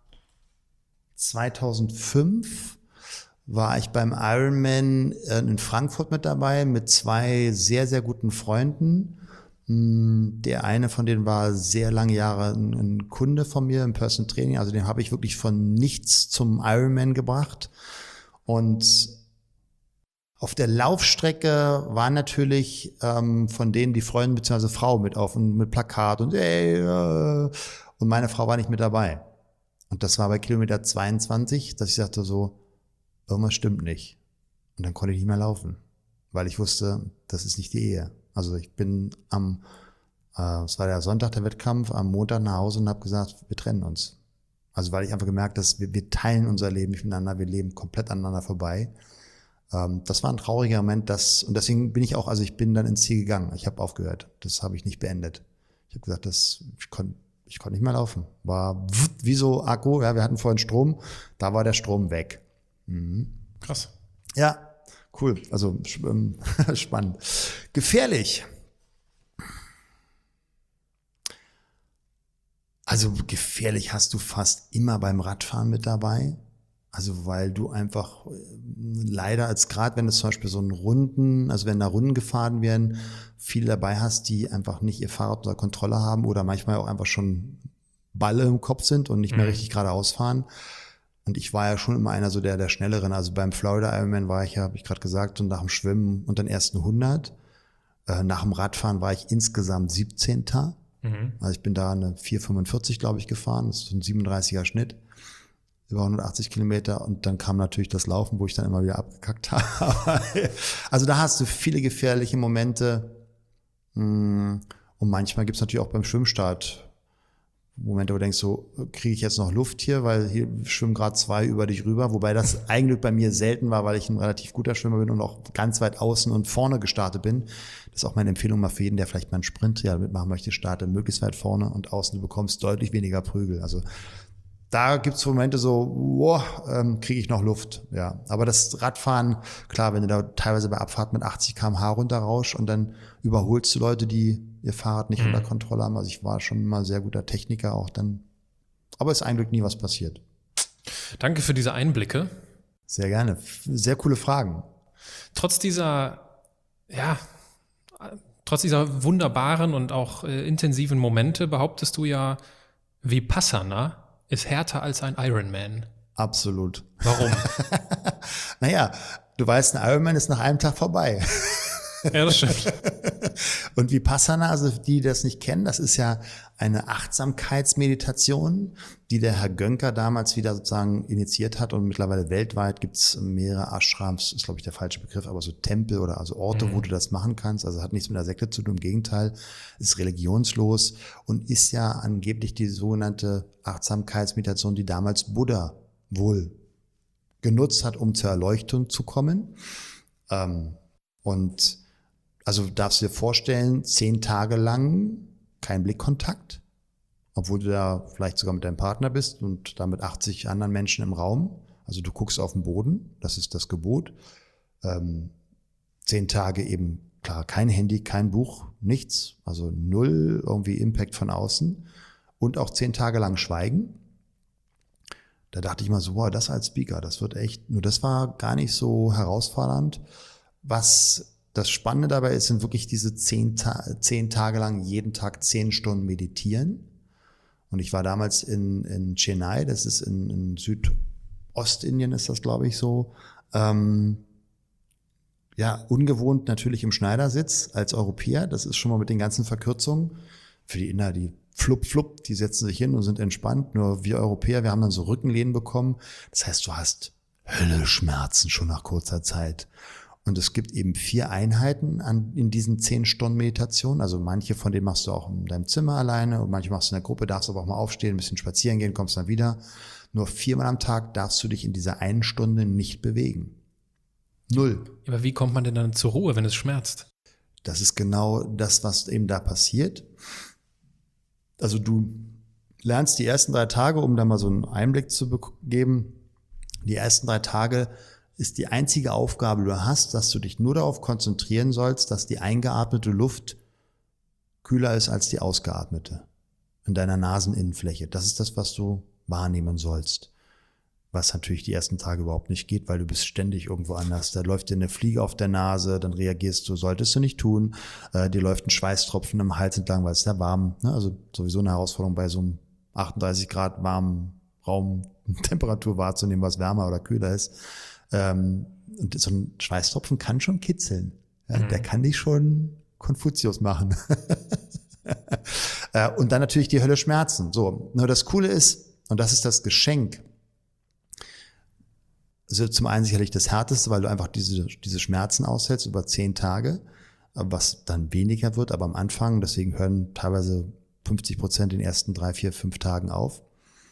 2005 war ich beim Ironman in Frankfurt mit dabei mit 2 sehr, sehr guten Freunden. Der eine von denen war sehr lange Jahre ein Kunde von mir im Personal Training. Also den habe ich wirklich von nichts zum Ironman gebracht. Und Auf der Laufstrecke waren natürlich von denen die Freunde bzw. Frau mit auf und mit Plakat und und meine Frau war nicht mit dabei. Und das war bei Kilometer 22, dass ich sagte so, irgendwas stimmt nicht. Und dann konnte ich nicht mehr laufen, weil ich wusste, das ist nicht die Ehe. Also ich bin es war der Sonntag der Wettkampf, am Montag nach Hause und habe gesagt, wir trennen uns. Also weil ich einfach gemerkt habe, dass wir teilen unser Leben nicht miteinander, wir leben komplett aneinander vorbei. Das war ein trauriger Moment, und deswegen bin ich bin dann ins Ziel gegangen. Ich habe aufgehört. Das habe ich nicht beendet. Ich habe gesagt, ich konnte nicht mehr laufen. War wie so Akku, ja, wir hatten vorhin Strom, da war der Strom weg. Mhm. Krass. Ja, cool. Also spannend. Gefährlich. Also gefährlich hast du fast immer beim Radfahren mit dabei. Also weil du einfach leider gerade wenn es zum Beispiel wenn da Runden gefahren werden, viele dabei hast, die einfach nicht ihr Fahrrad unter Kontrolle haben oder manchmal auch einfach schon Balle im Kopf sind und nicht mehr richtig geradeaus fahren. Und ich war ja schon immer einer so der Schnelleren. Also beim Florida Ironman war ich ja, habe ich gerade gesagt, und nach dem Schwimmen und den ersten 100. Nach dem Radfahren war ich insgesamt 17. Also ich bin da eine 4,45, glaube ich, gefahren. Das ist so ein 37er Schnitt. Über 180 Kilometer und dann kam natürlich das Laufen, wo ich dann immer wieder abgekackt habe. Also da hast du viele gefährliche Momente und manchmal gibt's natürlich auch beim Schwimmstart Momente, wo du denkst, so kriege ich jetzt noch Luft hier, weil hier schwimmen gerade 2 über dich rüber, wobei das eigentlich bei mir selten war, weil ich ein relativ guter Schwimmer bin und auch ganz weit außen und vorne gestartet bin. Das ist auch meine Empfehlung mal für jeden, der vielleicht mal einen Sprint mitmachen möchte, starte möglichst weit vorne und außen, du bekommst deutlich weniger Prügel. Also da gibt's Momente so, kriege ich noch Luft, ja. Aber das Radfahren, klar, wenn du da teilweise bei Abfahrt mit 80 km/h runterrauschst und dann überholst du Leute, die ihr Fahrrad nicht unter Kontrolle haben. Also ich war schon mal sehr guter Techniker auch dann. Aber ist eigentlich nie was passiert. Danke für diese Einblicke. Sehr gerne. Sehr coole Fragen. Trotz dieser wunderbaren und auch intensiven Momente behauptest du ja, Vipassana ist härter als ein Ironman. Absolut. Warum? Naja, du weißt, ein Ironman ist nach einem Tag vorbei. Ja, das stimmt. Und Vipassana, also die das nicht kennen, das ist ja eine Achtsamkeitsmeditation, die der Herr Gönker damals wieder sozusagen initiiert hat und mittlerweile weltweit gibt's mehrere Ashrams, ist glaube ich der falsche Begriff, aber so Tempel oder also Orte, wo du das machen kannst, also hat nichts mit der Sekte zu tun, im Gegenteil, ist religionslos und ist ja angeblich die sogenannte Achtsamkeitsmeditation, die damals Buddha wohl genutzt hat, um zur Erleuchtung zu kommen. Und also darfst du dir vorstellen, 10 Tage lang kein Blickkontakt, obwohl du da vielleicht sogar mit deinem Partner bist und da mit 80 anderen Menschen im Raum. Also du guckst auf den Boden, das ist das Gebot. 10 Tage eben, klar, kein Handy, kein Buch, nichts, also 0 irgendwie Impact von außen und auch 10 Tage lang Schweigen. Da dachte ich mal so, das als Speaker, das wird echt, nur das war gar nicht so herausfordernd. Was das Spannende dabei ist, sind wirklich diese 10 Tage lang jeden Tag 10 Stunden meditieren. Und ich war damals in Chennai, das ist in Südostindien ist das, glaube ich, so. Ungewohnt natürlich im Schneidersitz als Europäer. Das ist schon mal mit den ganzen Verkürzungen. Für die Inder, die flupp, die setzen sich hin und sind entspannt. Nur wir Europäer, wir haben dann so Rückenlehnen bekommen. Das heißt, du hast Hölleschmerzen schon nach kurzer Zeit. Und es gibt eben 4 Einheiten in diesen 10 Stunden Meditation. Also manche von denen machst du auch in deinem Zimmer alleine und manche machst du in der Gruppe, darfst aber auch mal aufstehen, ein bisschen spazieren gehen, kommst dann wieder. Nur 4-mal am Tag darfst du dich in dieser 1 Stunde nicht bewegen. 0. Aber wie kommt man denn dann zur Ruhe, wenn es schmerzt? Das ist genau das, was eben da passiert. Also du lernst die ersten 3 Tage, um da mal so einen Einblick zu geben, die ersten 3 Tage ist die einzige Aufgabe, die du hast, dass du dich nur darauf konzentrieren sollst, dass die eingeatmete Luft kühler ist als die ausgeatmete in deiner Naseninnenfläche. Das ist das, was du wahrnehmen sollst. Was natürlich die ersten Tage überhaupt nicht geht, weil du bist ständig irgendwo anders. Da läuft dir eine Fliege auf der Nase, dann reagierst du, solltest du nicht tun. Dir läuft ein Schweißtropfen im Hals entlang, weil es ja warm, ne? Also sowieso eine Herausforderung bei so einem 38 Grad warmen Raum Temperatur wahrzunehmen, was wärmer oder kühler ist. Und so ein Schweißtropfen kann schon kitzeln. Ja, der kann dich schon Konfuzius machen. Und dann natürlich die Hölle Schmerzen. So, nur das Coole ist, und das ist das Geschenk, also zum einen sicherlich das Härteste, weil du einfach diese Schmerzen aushältst über 10 Tage, was dann weniger wird, aber am Anfang, deswegen hören teilweise 50% in den ersten 3, 4, 5 Tagen auf.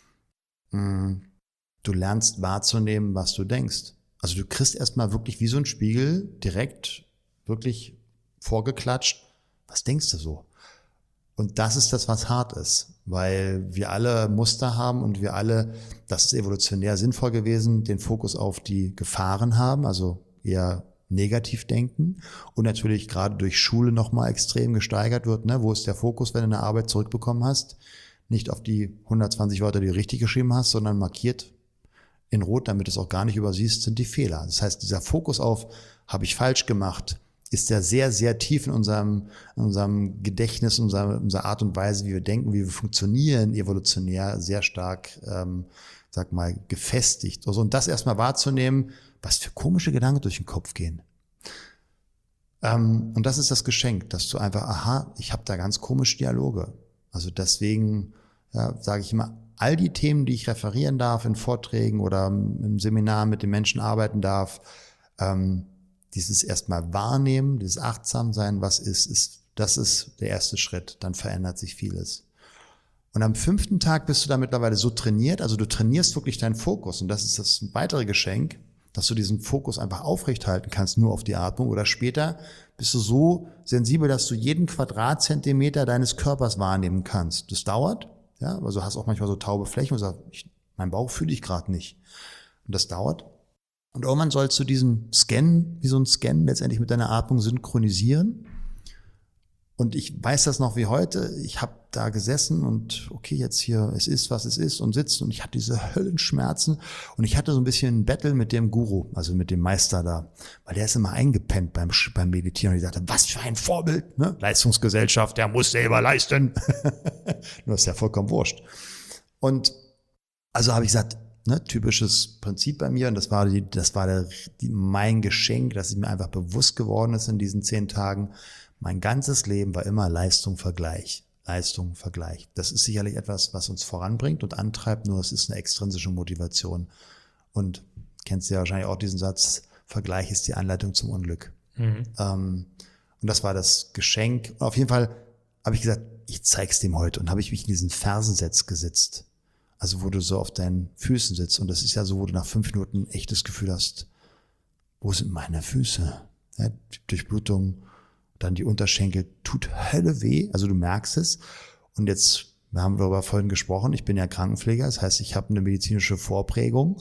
Du lernst wahrzunehmen, was du denkst. Also du kriegst erstmal wirklich wie so ein Spiegel direkt wirklich vorgeklatscht. Was denkst du so? Und das ist das, was hart ist, weil wir alle Muster haben und wir alle, das ist evolutionär sinnvoll gewesen, den Fokus auf die Gefahren haben, also eher negativ denken und natürlich gerade durch Schule nochmal extrem gesteigert wird. Ne? Wo ist der Fokus, wenn du eine Arbeit zurückbekommen hast? Nicht auf die 120 Wörter, die du richtig geschrieben hast, sondern markiert in Rot, damit du es auch gar nicht übersiehst, sind die Fehler. Das heißt, dieser Fokus auf, habe ich falsch gemacht, ist ja sehr, sehr tief in unserem Gedächtnis, unserer Art und Weise, wie wir denken, wie wir funktionieren, evolutionär sehr stark, sag mal, gefestigt. Also, und das erstmal wahrzunehmen, was für komische Gedanken durch den Kopf gehen. Und das ist das Geschenk, dass du einfach, aha, ich habe da ganz komische Dialoge. Also deswegen sage ich immer, all die Themen, die ich referieren darf in Vorträgen oder im Seminar mit den Menschen arbeiten darf, dieses erstmal wahrnehmen, dieses Achtsamsein, was das ist der erste Schritt, dann verändert sich vieles. Und am 5. Tag bist du da mittlerweile so trainiert, also du trainierst wirklich deinen Fokus und das ist das weitere Geschenk, dass du diesen Fokus einfach aufrechthalten kannst, nur auf die Atmung oder später bist du so sensibel, dass du jeden Quadratzentimeter deines Körpers wahrnehmen kannst. Das dauert, ja, also hast auch manchmal so taube Flächen und sagst, mein Bauch fühle ich gerade nicht. Und das dauert. Und irgendwann sollst du diesen Scan, wie so ein Scan, letztendlich mit deiner Atmung synchronisieren. Und ich weiß das noch wie heute. Ich habe da gesessen und okay, jetzt hier, es ist, was es ist und sitzt und ich hatte diese Höllenschmerzen und ich hatte so ein bisschen ein Battle mit dem Guru, also mit dem Meister da, weil der ist immer eingepennt beim Meditieren und ich sagte, was für ein Vorbild, ne? Leistungsgesellschaft, der muss selber leisten. Nur ist ja vollkommen wurscht. Und also habe ich gesagt, ne, typisches Prinzip bei mir und das war mein Geschenk, dass es mir einfach bewusst geworden ist in diesen 10 Tagen. Mein ganzes Leben war immer Leistung, Vergleich. Leistung, Vergleich. Das ist sicherlich etwas, was uns voranbringt und antreibt, nur es ist eine extrinsische Motivation. Und kennst du ja wahrscheinlich auch diesen Satz, Vergleich ist die Anleitung zum Unglück. Und das war das Geschenk. Und auf jeden Fall habe ich gesagt, ich zeig's dem heute. Und habe ich mich in diesen Fersensitz gesetzt. Also wo du so auf deinen Füßen sitzt. Und das ist ja so, wo du nach 5 Minuten echt das Gefühl hast, wo sind meine Füße? Ja, Durchblutung. Dann die Unterschenkel, tut Hölle weh, also du merkst es. Und jetzt, wir haben darüber vorhin gesprochen, ich bin ja Krankenpfleger, das heißt, ich habe eine medizinische Vorprägung.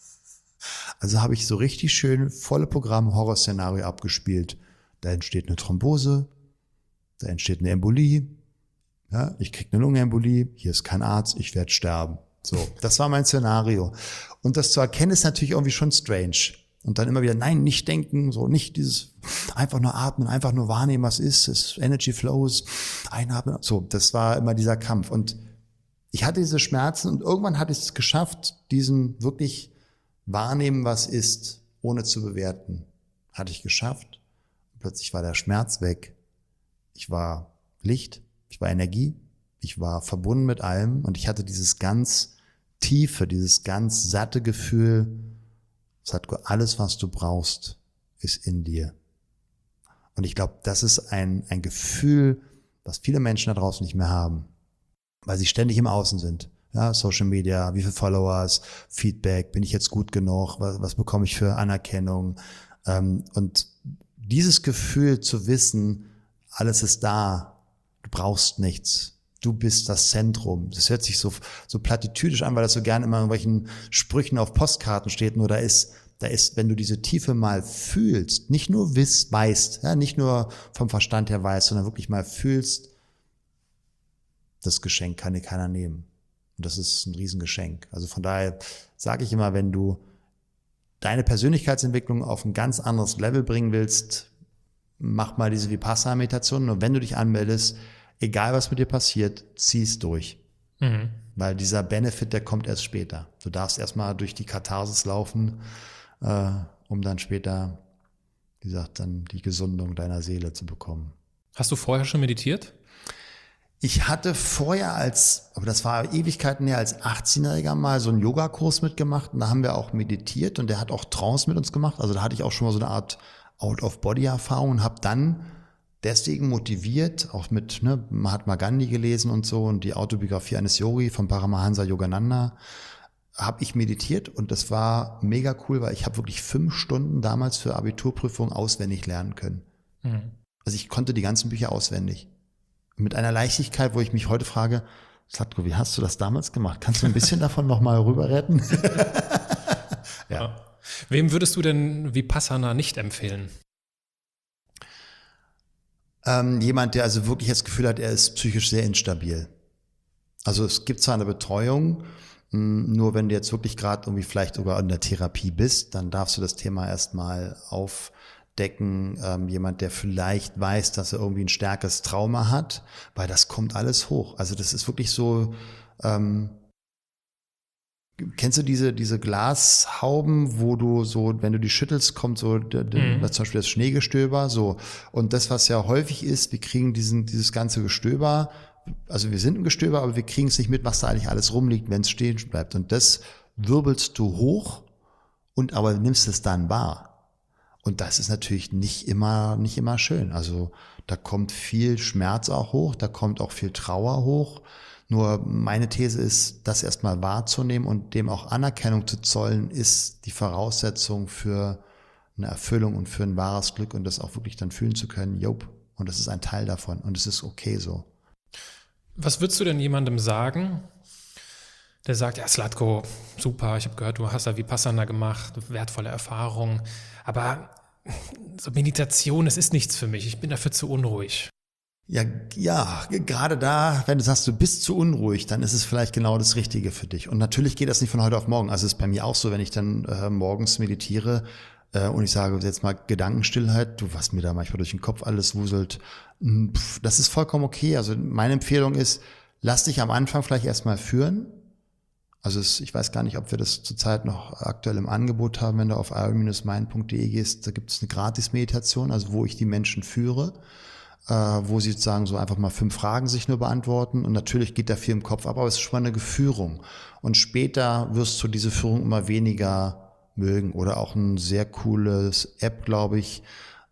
Also habe ich so richtig schön volle Programm Horrorszenario abgespielt. Da entsteht eine Thrombose, da entsteht eine Embolie, ja, ich kriege eine Lungenembolie, hier ist kein Arzt, ich werde sterben. So, das war mein Szenario. Und das zu erkennen ist natürlich irgendwie schon strange. Und dann immer wieder, nein, nicht denken, so nicht dieses einfach nur atmen, einfach nur wahrnehmen, was ist Energy flows, einatmen. So, das war immer dieser Kampf. Und ich hatte diese Schmerzen und irgendwann hatte ich es geschafft, diesen wirklich wahrnehmen, was ist, ohne zu bewerten. Hatte ich geschafft. Und plötzlich war der Schmerz weg. Ich war Licht, ich war Energie, ich war verbunden mit allem und ich hatte dieses ganz tiefe, dieses ganz satte Gefühl, Sadhguru, alles, was du brauchst, ist in dir. Und ich glaube, das ist ein Gefühl, was viele Menschen da draußen nicht mehr haben, weil sie ständig im Außen sind. Ja, Social Media, wie viele Followers, Feedback, bin ich jetzt gut genug, was bekomme ich für Anerkennung? Und dieses Gefühl zu wissen, alles ist da, du brauchst nichts. Du bist das Zentrum. Das hört sich so platitüdisch an, weil das so gerne immer in irgendwelchen Sprüchen auf Postkarten steht. Nur da ist, wenn du diese Tiefe mal fühlst, nicht nur weißt, ja, nicht nur vom Verstand her weißt, sondern wirklich mal fühlst, das Geschenk kann dir keiner nehmen. Und das ist ein Riesengeschenk. Also von daher sage ich immer, wenn du deine Persönlichkeitsentwicklung auf ein ganz anderes Level bringen willst, mach mal diese Vipassana-Meditation. Und wenn du dich anmeldest, egal was mit dir passiert, zieh es durch. Weil dieser Benefit, der kommt erst später. Du darfst erstmal durch die Katharsis laufen um dann später, wie gesagt, dann die Gesundung deiner Seele zu bekommen. Hast du vorher schon meditiert? Ich hatte vorher aber das war Ewigkeiten her, als 18-Jähriger mal so einen Yogakurs mitgemacht und da haben wir auch meditiert und der hat auch Trance mit uns gemacht. Also da hatte ich auch schon mal so eine Art Out-of-Body-Erfahrung und habe dann deswegen motiviert, auch mit Mahatma Gandhi gelesen und so und die Autobiografie eines Yogi von Paramahansa Yogananda, habe ich meditiert und das war mega cool, weil ich habe wirklich 5 Stunden damals für Abiturprüfungen auswendig lernen können. Also ich konnte die ganzen Bücher auswendig. Mit einer Leichtigkeit, wo ich mich heute frage, Zlatko, wie hast du das damals gemacht? Kannst du ein bisschen davon nochmal rüber retten? Ja. Wem würdest du denn Vipassana nicht empfehlen? Jemand, der also wirklich das Gefühl hat, er ist psychisch sehr instabil. Also es gibt zwar eine Betreuung, nur wenn du jetzt wirklich gerade irgendwie vielleicht sogar in der Therapie bist, dann darfst du das Thema erstmal aufdecken. Jemand, der vielleicht weiß, dass er irgendwie ein stärkeres Trauma hat, weil das kommt alles hoch. Also das ist wirklich so, kennst du diese Glashauben, wo du so, wenn du die schüttelst, kommt so zum Beispiel das Schneegestöber, so. Und das, was ja häufig ist, wir kriegen dieses ganze Gestöber, also wir sind ein Gestöber, aber wir kriegen es nicht mit, was da eigentlich alles rumliegt, wenn es stehen bleibt. Und das wirbelst du hoch aber nimmst es dann wahr. Und das ist natürlich nicht immer schön. Also da kommt viel Schmerz auch hoch, da kommt auch viel Trauer hoch. Nur meine These ist, das erstmal wahrzunehmen und dem auch Anerkennung zu zollen, ist die Voraussetzung für eine Erfüllung und für ein wahres Glück und das auch wirklich dann fühlen zu können. Jop, und das ist ein Teil davon und es ist okay so. Was würdest du denn jemandem sagen, der sagt, ja Zlatko, super, ich habe gehört, du hast da Vipassana gemacht, wertvolle Erfahrung, aber so Meditation, es ist nichts für mich, ich bin dafür zu unruhig. Ja, gerade da, wenn du sagst, du bist zu unruhig, dann ist es vielleicht genau das Richtige für dich. Und natürlich geht das nicht von heute auf morgen. Also es ist bei mir auch so, wenn ich dann morgens meditiere und ich sage jetzt mal Gedankenstillheit, was mir da manchmal durch den Kopf alles wuselt, das ist vollkommen okay. Also meine Empfehlung ist, lass dich am Anfang vielleicht erstmal führen. Also ich weiß gar nicht, ob wir das zurzeit noch aktuell im Angebot haben, wenn du auf iron-mind.de gehst, da gibt es eine Gratis-Meditation, also wo ich die Menschen führe, wo sie sozusagen so einfach mal 5 Fragen sich nur beantworten und natürlich geht da viel im Kopf ab, aber es ist schon mal eine Führung. Und später wirst du diese Führung immer weniger mögen oder auch ein sehr cooles App, glaube ich,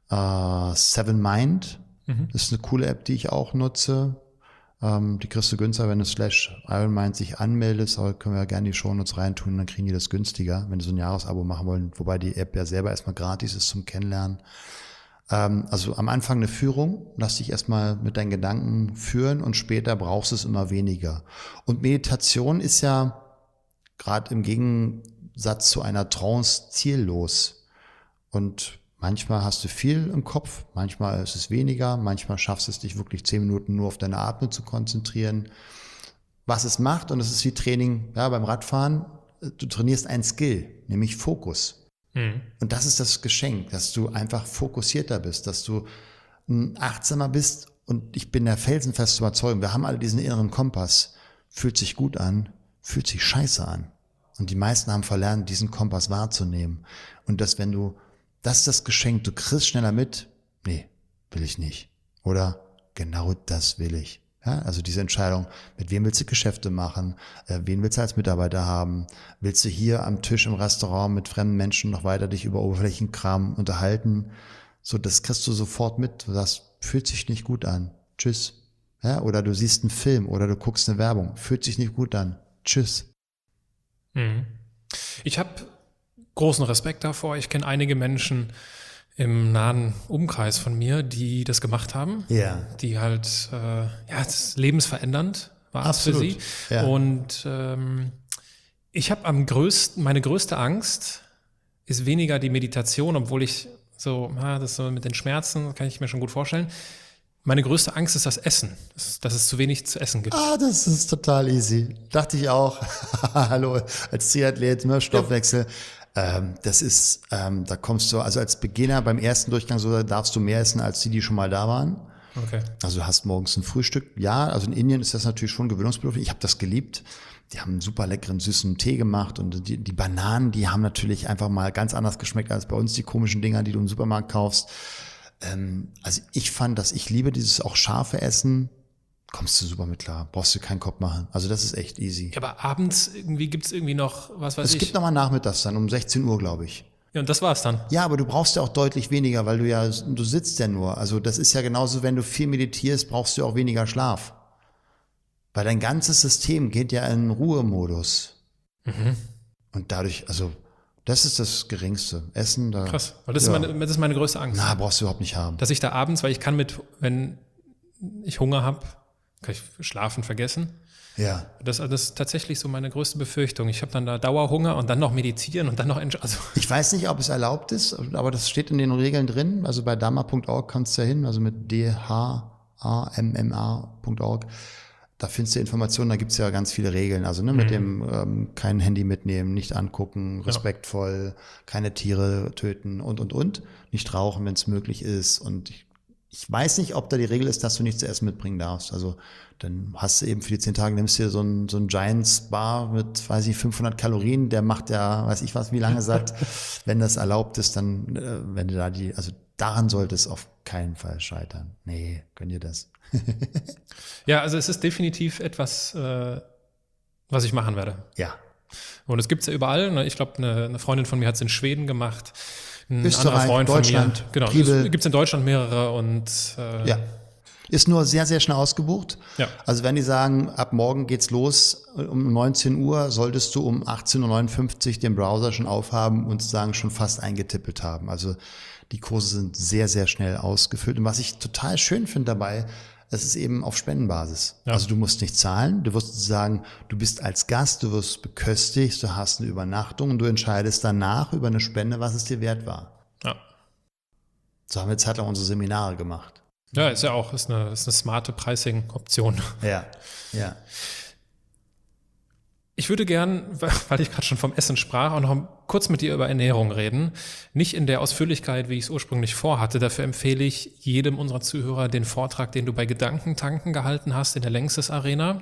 Seven Mind. Das ist eine coole App, die ich auch nutze. Die kriegst du günstiger, wenn du /ironmind sich anmeldest, aber können wir ja gerne die Shownotes reintun, dann kriegen die das günstiger, wenn du so ein Jahresabo machen wollen, wobei die App ja selber erstmal gratis ist zum Kennenlernen. Also am Anfang eine Führung, lass dich erstmal mit deinen Gedanken führen und später brauchst du es immer weniger. Und Meditation ist ja gerade im Gegensatz zu einer Trance ziellos. Und manchmal hast du viel im Kopf, manchmal ist es weniger, manchmal schaffst du es dich wirklich 10 Minuten nur auf deine Atmung zu konzentrieren. Was es macht, und es ist wie Training beim Radfahren, du trainierst einen Skill, nämlich Fokus. Und das ist das Geschenk, dass du einfach fokussierter bist, dass du achtsamer bist und ich bin der felsenfesten Überzeugung, wir haben alle diesen inneren Kompass, fühlt sich gut an, fühlt sich scheiße an. Und die meisten haben verlernt, diesen Kompass wahrzunehmen. Und das ist das Geschenk, du kriegst schneller mit, nee, will ich nicht. Oder genau das will ich. Ja, also diese Entscheidung, mit wem willst du Geschäfte machen, wen willst du als Mitarbeiter haben, willst du hier am Tisch im Restaurant mit fremden Menschen noch weiter dich über Oberflächenkram unterhalten, so das kriegst du sofort mit, du sagst, fühlt sich nicht gut an, tschüss. Ja, oder du siehst einen Film oder du guckst eine Werbung, fühlt sich nicht gut an, tschüss. Ich habe großen Respekt davor, ich kenne einige Menschen im nahen Umkreis von mir, die das gemacht haben, die halt das lebensverändernd war es für sie. Ja. Und ich habe meine größte Angst ist weniger die Meditation, obwohl ich das so mit den Schmerzen, kann ich mir schon gut vorstellen. Meine größte Angst ist das Essen, dass es zu wenig zu essen gibt. Das ist total easy. Dachte ich auch. Hallo, als Triathlet, Stoffwechsel. Das ist, da kommst du, also als Beginner beim ersten Durchgang darfst du mehr essen als die schon mal da waren. Okay. Also du hast morgens ein Frühstück. Ja, also in Indien ist das natürlich schon gewöhnungsbedürftig. Ich habe das geliebt. Die haben einen super leckeren, süßen Tee gemacht und die Bananen, die haben natürlich einfach mal ganz anders geschmeckt als bei uns, die komischen Dinger, die du im Supermarkt kaufst. Also ich liebe dieses auch scharfe Essen. Kommst du super mit klar, brauchst du keinen Kopf machen. Also das ist echt easy. Ja, aber abends gibt's irgendwie noch, was weiß ich. Es gibt nochmal nachmittags dann um 16 Uhr, glaube ich. Ja, und das war's dann. Ja, aber du brauchst ja auch deutlich weniger, weil du sitzt ja nur. Also das ist ja genauso, wenn du viel meditierst, brauchst du auch weniger Schlaf. Weil dein ganzes System geht ja in Ruhemodus. Und dadurch, also das ist das Geringste. Essen, da. Krass, weil das ist meine größte Angst. Na, brauchst du überhaupt nicht haben. Dass ich da abends, weil ich kann wenn ich Hunger habe, kann ich Schlafen vergessen. Ja. Das ist tatsächlich so meine größte Befürchtung. Ich habe dann da Dauerhunger und dann noch meditieren und dann noch Ich weiß nicht, ob es erlaubt ist, aber das steht in den Regeln drin. Also bei dharma.org kannst du ja hin, also mit dhamma.org. Da findest du Informationen, da gibt's ja ganz viele Regeln. Also mit dem kein Handy mitnehmen, nicht angucken, respektvoll, keine Tiere töten und. Nicht rauchen, wenn es möglich ist. Und ich weiß nicht, ob da die Regel ist, dass du nichts zu essen mitbringen darfst. Also dann hast du eben für die 10 Tage, nimmst du dir so ein Giants Bar mit, 500 Kalorien, der macht ja, weiß ich was, wie lange satt. Wenn das erlaubt ist, dann, wenn du da also daran sollte es auf keinen Fall scheitern. Nee, gönn dir das. Ja, also es ist definitiv etwas, was ich machen werde. Ja. Und es gibt's ja überall. Ich glaube, eine Freundin von mir hat es in Schweden gemacht. Ein Österreich, anderer Freund Deutschland, von mir. Genau, Triebel. Gibt's in Deutschland mehrere und Ja. Ist nur sehr, sehr schnell ausgebucht. Ja. Also wenn die sagen, ab morgen geht's los, um 19 Uhr solltest du um 18.59 Uhr den Browser schon aufhaben und sozusagen schon fast eingetippelt haben. Also die Kurse sind sehr, sehr schnell ausgefüllt. Und was ich total schön finde dabei, es ist eben auf Spendenbasis. Ja. Also du musst nicht zahlen, du wirst sozusagen, du bist als Gast, du wirst beköstigt, du hast eine Übernachtung und du entscheidest danach über eine Spende, was es dir wert war. Ja. So haben wir jetzt halt auch unsere Seminare gemacht. Ja, ist eine smarte Pricing-Option. Ja, ja. Ich würde gern, weil ich gerade schon vom Essen sprach, auch noch kurz mit dir über Ernährung reden. Nicht in der Ausführlichkeit, wie ich es ursprünglich vorhatte. Dafür empfehle ich jedem unserer Zuhörer den Vortrag, den du bei Gedankentanken gehalten hast in der Längstes Arena.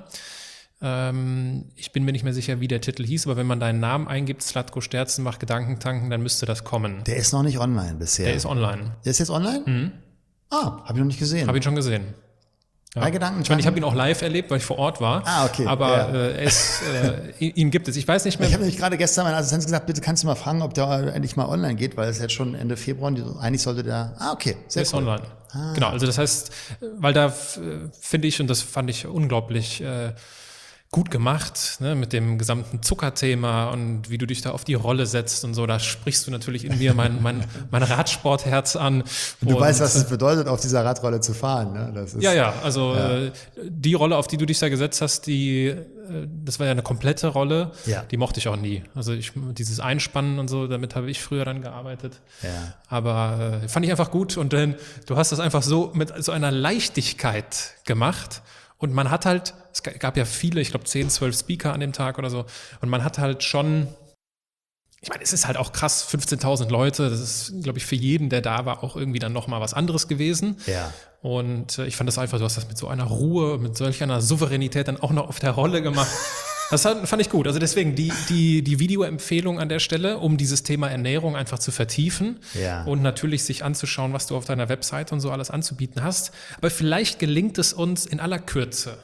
Ich bin mir nicht mehr sicher, wie der Titel hieß, aber wenn man deinen Namen eingibt, Zlatko Sterzen macht Gedankentanken, dann müsste das kommen. Der ist noch nicht online bisher. Der ist online. Der ist jetzt online? Mhm. Ah, habe ich noch nicht gesehen. Habe ihn schon gesehen. Ja. Bei Gedankentanken? Ich meine, ich habe ihn auch live erlebt, weil ich vor Ort war. Ah, okay. Aber ihn gibt es. Ich weiß nicht mehr. Ich habe nämlich gerade gestern meiner Assistenz gesagt, bitte kannst du mal fragen, ob der endlich mal online geht, weil es jetzt schon Ende Februar und eigentlich sollte der. Ah, okay. Sehr cool. Ist online. Ah. Genau, also das heißt, weil da finde ich, und das fand ich unglaublich gut gemacht, ne, mit dem gesamten Zuckerthema und wie du dich da auf die Rolle setzt und so, da sprichst du natürlich in mir mein Radsportherz an. Und du weißt, was es bedeutet, auf dieser Radrolle zu fahren, ne? Das ist, also die Rolle, auf die du dich da gesetzt hast, das war ja eine komplette Rolle, die mochte ich auch nie. Also dieses Einspannen und so, damit habe ich früher dann gearbeitet. Ja. Aber fand ich einfach gut und dann, du hast das einfach so mit so einer Leichtigkeit gemacht. Und man hat halt, es gab ja viele, ich glaube 10, 12 Speaker an dem Tag oder so. Und man hat halt schon, ich meine, es ist halt auch krass, 15.000 Leute. Das ist, glaube ich, für jeden, der da war, auch irgendwie dann nochmal was anderes gewesen. Ja. Und ich fand das einfach, du hast das mit so einer Ruhe, mit solch einer Souveränität dann auch noch auf der Rolle gemacht. Das fand ich gut. Also deswegen die Videoempfehlung an der Stelle, um dieses Thema Ernährung einfach zu vertiefen und natürlich sich anzuschauen, was du auf deiner Website und so alles anzubieten hast. Aber vielleicht gelingt es uns in aller Kürze,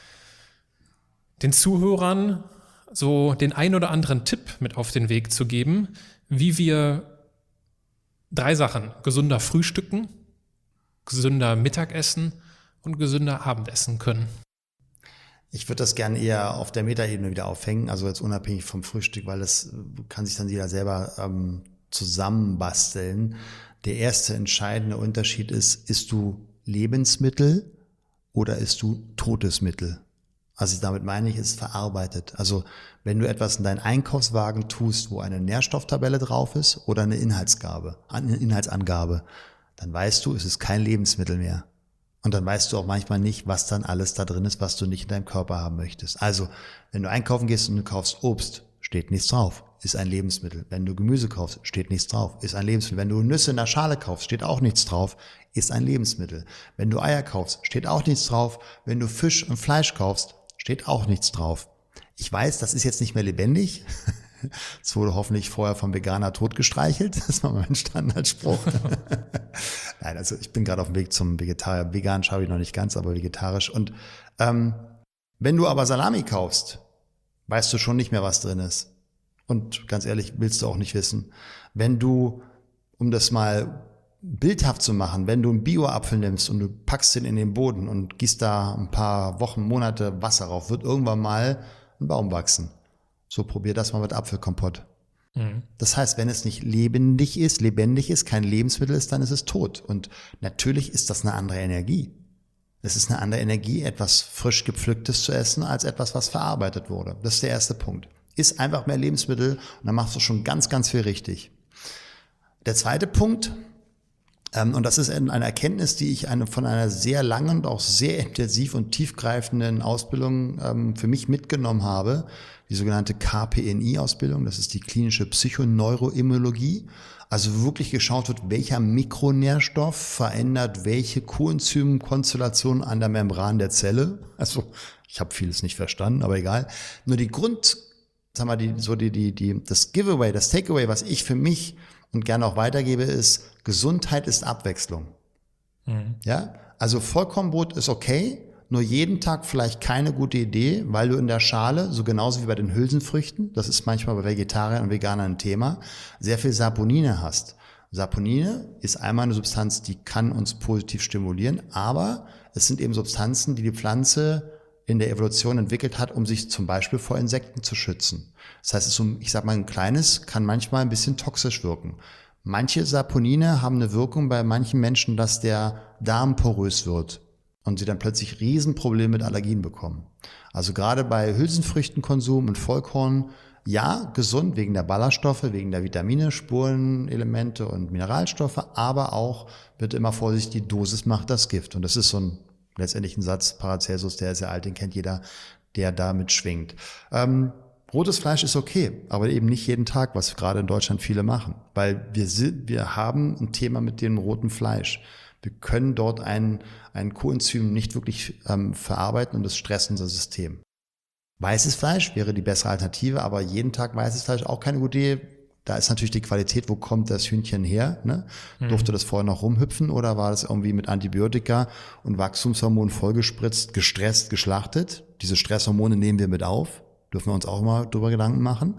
den Zuhörern so den ein oder anderen Tipp mit auf den Weg zu geben, wie wir 3 Sachen: gesünder frühstücken, gesünder Mittagessen und gesünder Abendessen können. Ich würde das gerne eher auf der Metaebene wieder aufhängen, also jetzt unabhängig vom Frühstück, weil das kann sich dann jeder selber zusammenbasteln. Der erste entscheidende Unterschied ist, isst du Lebensmittel oder isst du totes Mittel? Was ich damit meine, ist verarbeitet. Also wenn du etwas in deinen Einkaufswagen tust, wo eine Nährstofftabelle drauf ist oder eine Inhaltsangabe, dann weißt du, es ist kein Lebensmittel mehr. Und dann weißt du auch manchmal nicht, was dann alles da drin ist, was du nicht in deinem Körper haben möchtest. Also, wenn du einkaufen gehst und du kaufst Obst, steht nichts drauf. ist ein Lebensmittel. Wenn du Gemüse kaufst, steht nichts drauf, ist ein Lebensmittel. Wenn du Nüsse in der Schale kaufst, steht auch nichts drauf, ist ein Lebensmittel. Wenn du Eier kaufst, steht auch nichts drauf. Wenn du Fisch und Fleisch kaufst, steht auch nichts drauf. Ich weiß, das ist jetzt nicht mehr lebendig. Es wurde hoffentlich vorher vom Veganer totgestreichelt. Das war mein Standardspruch. Nein, also ich bin gerade auf dem Weg zum Vegetarier. Vegan schaffe ich noch nicht ganz, aber vegetarisch. Und wenn du aber Salami kaufst, weißt du schon nicht mehr, was drin ist. Und ganz ehrlich, willst du auch nicht wissen. Wenn du, um das mal bildhaft zu machen, wenn du einen Bio-Apfel nimmst und du packst den in den Boden und gießt da ein paar Wochen, Monate Wasser rauf, wird irgendwann mal ein Baum wachsen. So, probier das mal mit Apfelkompott. Mhm. Das heißt, wenn es nicht lebendig ist, kein Lebensmittel ist, dann ist es tot. Und natürlich ist das eine andere Energie. Es ist eine andere Energie, etwas frisch gepflücktes zu essen, als etwas, was verarbeitet wurde. Das ist der erste Punkt. Ist einfach mehr Lebensmittel und dann machst du schon ganz, ganz viel richtig. Der zweite Punkt, und das ist eine Erkenntnis, die ich von einer sehr langen und auch sehr intensiv und tiefgreifenden Ausbildung für mich mitgenommen habe, die sogenannte KPNI-Ausbildung, das ist die klinische Psychoneuroimmunologie, also wirklich geschaut wird, welcher Mikronährstoff verändert welche Coenzymkonstellation an der Membran der Zelle. Also ich habe vieles nicht verstanden, aber egal. Nur die das Giveaway, das Takeaway, was ich für mich und gerne auch weitergebe, ist, Gesundheit ist Abwechslung. Mhm. Ja, also Vollkornbrot ist okay, nur jeden Tag vielleicht keine gute Idee, weil du in der Schale, so genauso wie bei den Hülsenfrüchten, das ist manchmal bei Vegetariern und Veganern ein Thema, sehr viel Saponine hast. Saponine ist einmal eine Substanz, die kann uns positiv stimulieren, aber es sind eben Substanzen, die die Pflanze in der Evolution entwickelt hat, um sich zum Beispiel vor Insekten zu schützen. Das heißt, ich sag mal, ein kleines kann manchmal ein bisschen toxisch wirken. Manche Saponine haben eine Wirkung bei manchen Menschen, dass der Darm porös wird und sie dann plötzlich Riesenprobleme mit Allergien bekommen. Also gerade bei Hülsenfrüchtenkonsum und Vollkorn, ja, gesund wegen der Ballaststoffe, wegen der Vitamine, Spurenelemente und Mineralstoffe, aber auch, bitte immer vorsichtig, die Dosis macht das Gift. Und das ist letztendlich ein Satz, Paracelsus, der ist sehr alt, den kennt jeder, der damit schwingt. Rotes Fleisch ist okay, aber eben nicht jeden Tag, was gerade in Deutschland viele machen, weil wir haben ein Thema mit dem roten Fleisch. Wir können dort ein Coenzym nicht wirklich verarbeiten und das stresst unser System. Weißes Fleisch wäre die bessere Alternative, aber jeden Tag weißes Fleisch auch keine gute Idee. Da ist natürlich die Qualität, wo kommt das Hühnchen her? Ne? Durfte das vorher noch rumhüpfen oder war das irgendwie mit Antibiotika und Wachstumshormonen vollgespritzt, gestresst, geschlachtet? Diese Stresshormone nehmen wir mit auf. Dürfen wir uns auch mal drüber Gedanken machen.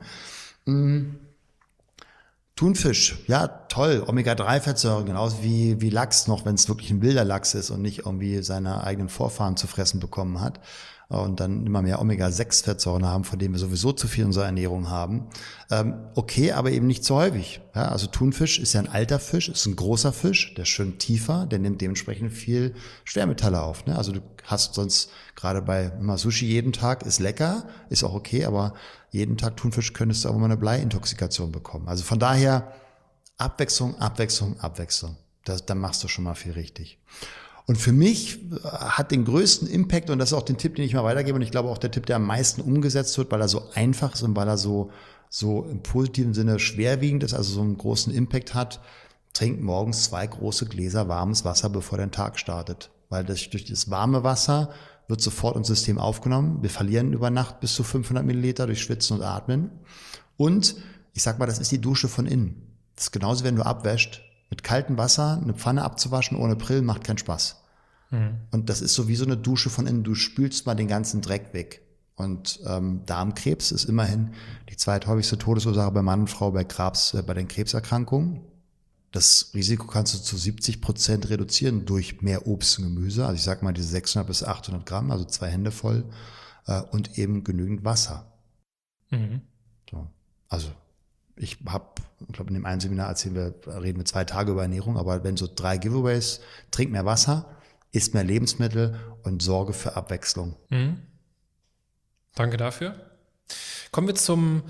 Thunfisch, ja toll, Omega-3-Fettsäuren, genauso wie Lachs noch, wenn es wirklich ein wilder Lachs ist und nicht irgendwie seine eigenen Vorfahren zu fressen bekommen hat und dann immer mehr Omega-6-Fettsäuren haben, von denen wir sowieso zu viel in unserer Ernährung haben. Okay, aber eben nicht so häufig. Ja, also Thunfisch ist ja ein alter Fisch, ist ein großer Fisch, der ist schön tiefer, der nimmt dementsprechend viel Schwermetalle auf. Ne? Also du hast sonst gerade bei Sushi jeden Tag, ist lecker, ist auch okay, aber jeden Tag Thunfisch könntest du auch mal eine Bleiintoxikation bekommen. Also von daher Abwechslung. Dann machst du schon mal viel richtig. Und für mich hat den größten Impact, und das ist auch den Tipp, den ich mal weitergebe, und ich glaube auch der Tipp, der am meisten umgesetzt wird, weil er so einfach ist und weil er so im positiven Sinne schwerwiegend ist, also so einen großen Impact hat, trink morgens 2 große Gläser warmes Wasser, bevor dein Tag startet. Weil durch das warme Wasser wird sofort ins System aufgenommen. Wir verlieren über Nacht bis zu 500 Milliliter durch Schwitzen und Atmen. Und ich sag mal, das ist die Dusche von innen. Das ist genauso, wenn du abwäscht. Mit kaltem Wasser eine Pfanne abzuwaschen ohne Prill macht keinen Spaß. Und das ist so wie so eine Dusche von innen. Du spülst mal den ganzen Dreck weg. Und Darmkrebs ist immerhin die zweithäufigste Todesursache bei Mann und Frau bei den Krebserkrankungen. Das Risiko kannst du zu 70% reduzieren durch mehr Obst und Gemüse. Also ich sag mal diese 600 bis 800 Gramm, also 2 Hände voll und eben genügend Wasser. So. Also ich glaube in dem einen Seminar reden wir 2 Tage über Ernährung, aber wenn so 3 Giveaways, trink mehr Wasser, isst mehr Lebensmittel und sorge für Abwechslung. Danke dafür. Kommen wir so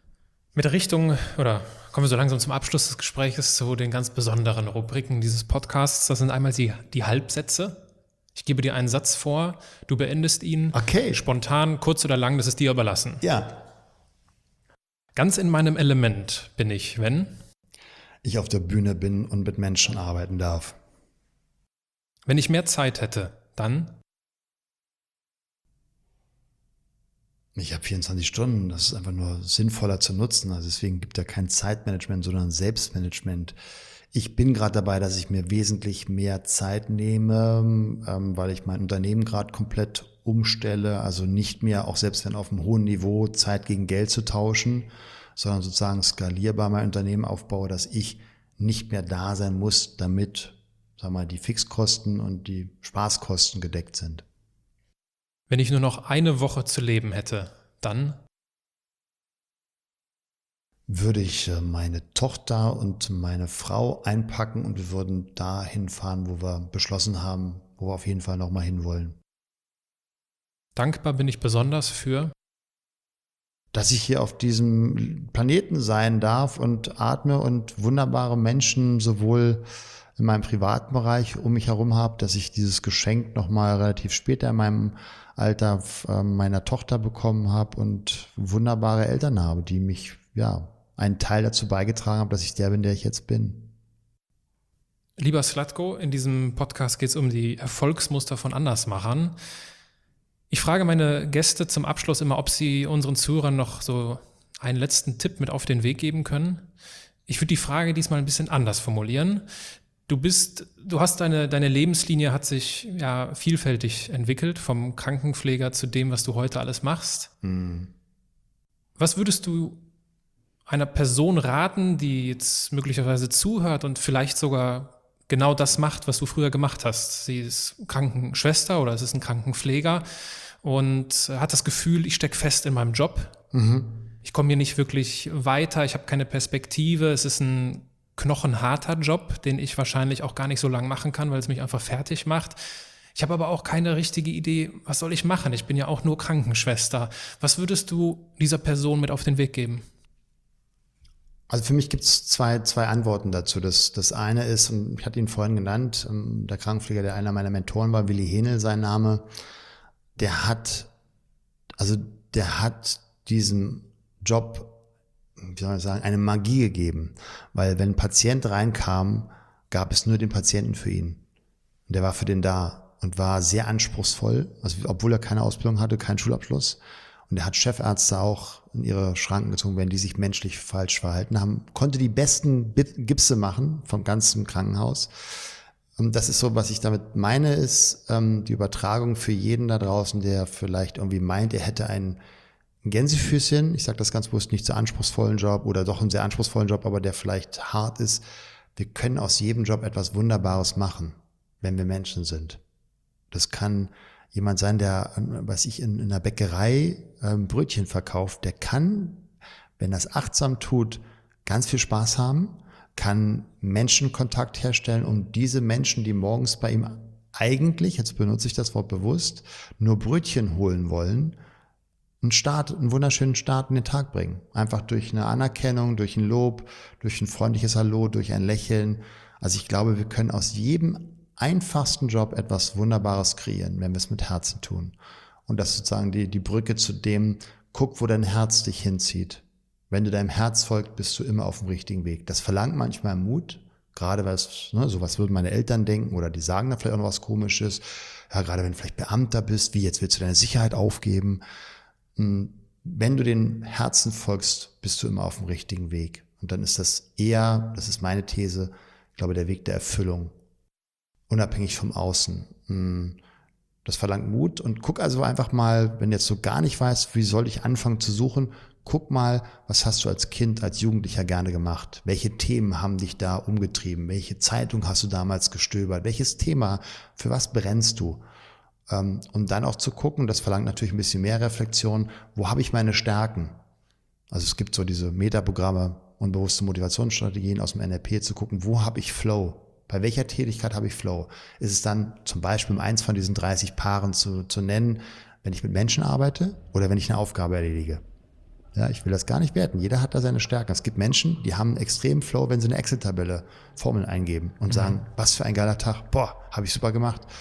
langsam zum Abschluss des Gesprächs zu den ganz besonderen Rubriken dieses Podcasts. Das sind einmal die Halbsätze. Ich gebe dir einen Satz vor, du beendest ihn. Okay. Spontan, kurz oder lang, das ist dir überlassen. Ja. Ganz in meinem Element bin ich, wenn ich auf der Bühne bin und mit Menschen arbeiten darf. ich mehr Zeit hätte, dann Ich habe 24 Stunden, das ist einfach nur sinnvoller zu nutzen. Also deswegen gibt es ja kein Zeitmanagement, sondern Selbstmanagement. Ich bin gerade dabei, dass ich mir wesentlich mehr Zeit nehme, weil ich mein Unternehmen gerade komplett umstelle. Also nicht mehr, auch selbst wenn auf einem hohen Niveau, Zeit gegen Geld zu tauschen, sondern sozusagen skalierbar mein Unternehmen aufbaue, dass ich nicht mehr da sein muss, damit, sag mal, die Fixkosten und die Spaßkosten gedeckt sind. wenn ich nur noch eine Woche zu leben hätte, dann würde ich meine Tochter und meine Frau einpacken und wir würden dahin fahren, wo wir beschlossen haben, wo wir auf jeden Fall nochmal hinwollen. dankbar bin ich besonders für Dass ich hier auf diesem Planeten sein darf und atme und wunderbare Menschen sowohl in meinem privaten Bereich um mich herum habe, dass ich dieses Geschenk nochmal relativ später in meinem Alter meiner Tochter bekommen habe und wunderbare Eltern habe, die mich, einen Teil dazu beigetragen haben, dass ich der bin, der ich jetzt bin. Lieber Slatko, in diesem Podcast geht es um die Erfolgsmuster von Andersmachern. Ich frage meine Gäste zum Abschluss immer, ob sie unseren Zuhörern noch so einen letzten Tipp mit auf den Weg geben können. Ich würde die Frage diesmal ein bisschen anders formulieren. Du hast deine Lebenslinie hat sich ja vielfältig entwickelt, vom Krankenpfleger zu dem, was du heute alles machst. Was würdest du einer Person raten, die jetzt möglicherweise zuhört und vielleicht sogar genau das macht, was du früher gemacht hast? Sie ist Krankenschwester oder es ist ein Krankenpfleger und hat das Gefühl, ich stecke fest in meinem Job. Ich komme hier nicht wirklich weiter, ich habe keine Perspektive, es ist ein knochenharter Job, den ich wahrscheinlich auch gar nicht so lange machen kann, weil es mich einfach fertig macht. Ich habe aber auch keine richtige Idee, was soll ich machen? Ich bin ja auch nur Krankenschwester. Was würdest du dieser Person mit auf den Weg geben? Also für mich gibt es zwei Antworten dazu. Das eine ist, und ich hatte ihn vorhin genannt, der Krankenpfleger, der einer meiner Mentoren war, Willi Henel, sein Name, der hat diesem Job, wie soll man sagen, eine Magie gegeben. Weil wenn ein Patient reinkam, gab es nur den Patienten für ihn. Und der war für den da und war sehr anspruchsvoll, also obwohl er keine Ausbildung hatte, keinen Schulabschluss. Und er hat Chefärzte auch in ihre Schranken gezogen, wenn die sich menschlich falsch verhalten haben. Konnte die besten Gipse machen vom ganzen Krankenhaus. Und das ist so, was ich damit meine, ist die Übertragung für jeden da draußen, der vielleicht irgendwie meint, er hätte ein Gänsefüßchen. Ich sage das ganz bewusst, nicht so anspruchsvollen Job oder doch einen sehr anspruchsvollen Job, aber der vielleicht hart ist. Wir können aus jedem Job etwas Wunderbares machen, wenn wir Menschen sind. Das kann jemand sein, der, in einer Bäckerei Brötchen verkauft, der kann, wenn er es achtsam tut, ganz viel Spaß haben, kann Menschenkontakt herstellen, um diese Menschen, die morgens bei ihm eigentlich, jetzt benutze ich das Wort bewusst, nur Brötchen holen wollen, einen wunderschönen Start in den Tag bringen. Einfach durch eine Anerkennung, durch ein Lob, durch ein freundliches Hallo, durch ein Lächeln. Also ich glaube, wir können aus jedem einfachsten Job etwas Wunderbares kreieren, wenn wir es mit Herzen tun. Und das ist sozusagen die Brücke zu dem, guck, wo dein Herz dich hinzieht. Wenn du deinem Herz folgst, bist du immer auf dem richtigen Weg. Das verlangt manchmal Mut, gerade weil es, sowas würden meine Eltern denken oder die sagen da vielleicht auch noch was Komisches. Ja, gerade wenn du vielleicht Beamter bist, wie jetzt willst du deine Sicherheit aufgeben. Wenn du den Herzen folgst, bist du immer auf dem richtigen Weg. Und dann ist das eher, das ist meine These, ich glaube, der Weg der Erfüllung. Unabhängig vom Außen. Das verlangt Mut und guck also einfach mal, wenn du jetzt so gar nicht weißt, wie soll ich anfangen zu suchen, guck mal, was hast du als Kind, als Jugendlicher gerne gemacht? Welche Themen haben dich da umgetrieben? Welche Zeitung hast du damals gestöbert? Welches Thema, für was brennst du? Um dann auch zu gucken, das verlangt natürlich ein bisschen mehr Reflexion, wo habe ich meine Stärken? Also es gibt so diese Metaprogramme, unbewusste Motivationsstrategien aus dem NLP, zu gucken, wo habe ich Flow? Bei welcher Tätigkeit habe ich Flow? Ist es dann zum Beispiel eins von diesen 30 Paaren zu nennen, wenn ich mit Menschen arbeite oder wenn ich eine Aufgabe erledige? Ja, ich will das gar nicht werten. Jeder hat da seine Stärken. Es gibt Menschen, die haben einen extremen Flow, wenn sie eine Excel-Tabelle Formeln eingeben und sagen, was für ein geiler Tag, boah, habe ich super gemacht.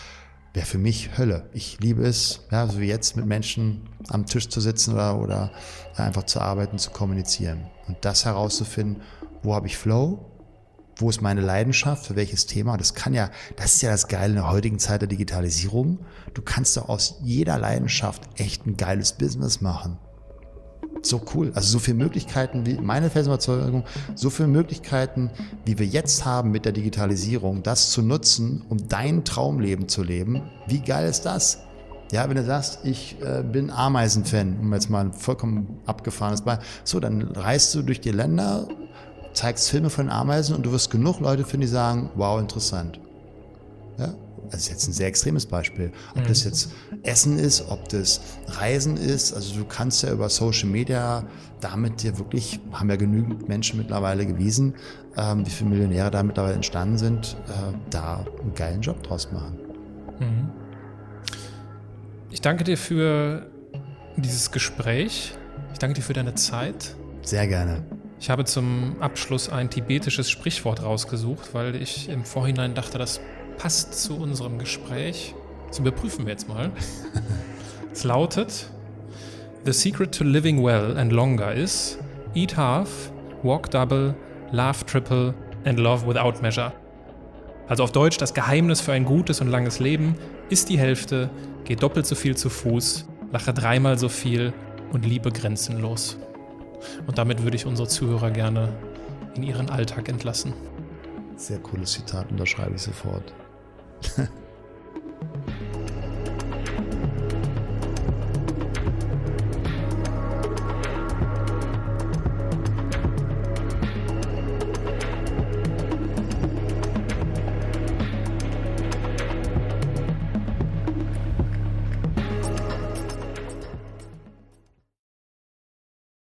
wäre für mich Hölle. Ich liebe es, ja, so wie jetzt mit Menschen am Tisch zu sitzen oder einfach zu arbeiten, zu kommunizieren. Und das herauszufinden, wo habe ich Flow, wo ist meine Leidenschaft, für welches Thema. Das ist ja das Geile in der heutigen Zeit der Digitalisierung. Du kannst doch aus jeder Leidenschaft echt ein geiles Business machen. So cool. Also so viele Möglichkeiten, wie meine festen Überzeugung, so viele Möglichkeiten, wie wir jetzt haben mit der Digitalisierung, das zu nutzen, um dein Traumleben zu leben. Wie geil ist das? Ja, wenn du sagst, ich bin Ameisenfan, um jetzt mal ein vollkommen abgefahrenes Beispiel. So, dann reist du durch die Länder, zeigst Filme von Ameisen und du wirst genug Leute finden, die sagen, wow, interessant. Ja? Das ist jetzt ein sehr extremes Beispiel. Ob das jetzt Essen ist, ob das Reisen ist, also du kannst ja über Social Media damit dir wirklich, haben ja genügend Menschen mittlerweile gewiesen, wie viele Millionäre da mittlerweile entstanden sind, da einen geilen Job draus machen. Mhm. Ich danke dir für dieses Gespräch. Ich danke dir für deine Zeit. Sehr gerne. Ich habe zum Abschluss ein tibetisches Sprichwort rausgesucht, weil ich im Vorhinein dachte, das passt zu unserem Gespräch. Das überprüfen wir jetzt mal. Es lautet: The secret to living well and longer is eat half, walk double, laugh triple and love without measure. Also auf Deutsch, das Geheimnis für ein gutes und langes Leben ist die Hälfte, geh doppelt so viel zu Fuß, lache 3-mal so viel und liebe grenzenlos. Und damit würde ich unsere Zuhörer gerne in ihren Alltag entlassen. Sehr cooles Zitat, unterschreibe ich sofort.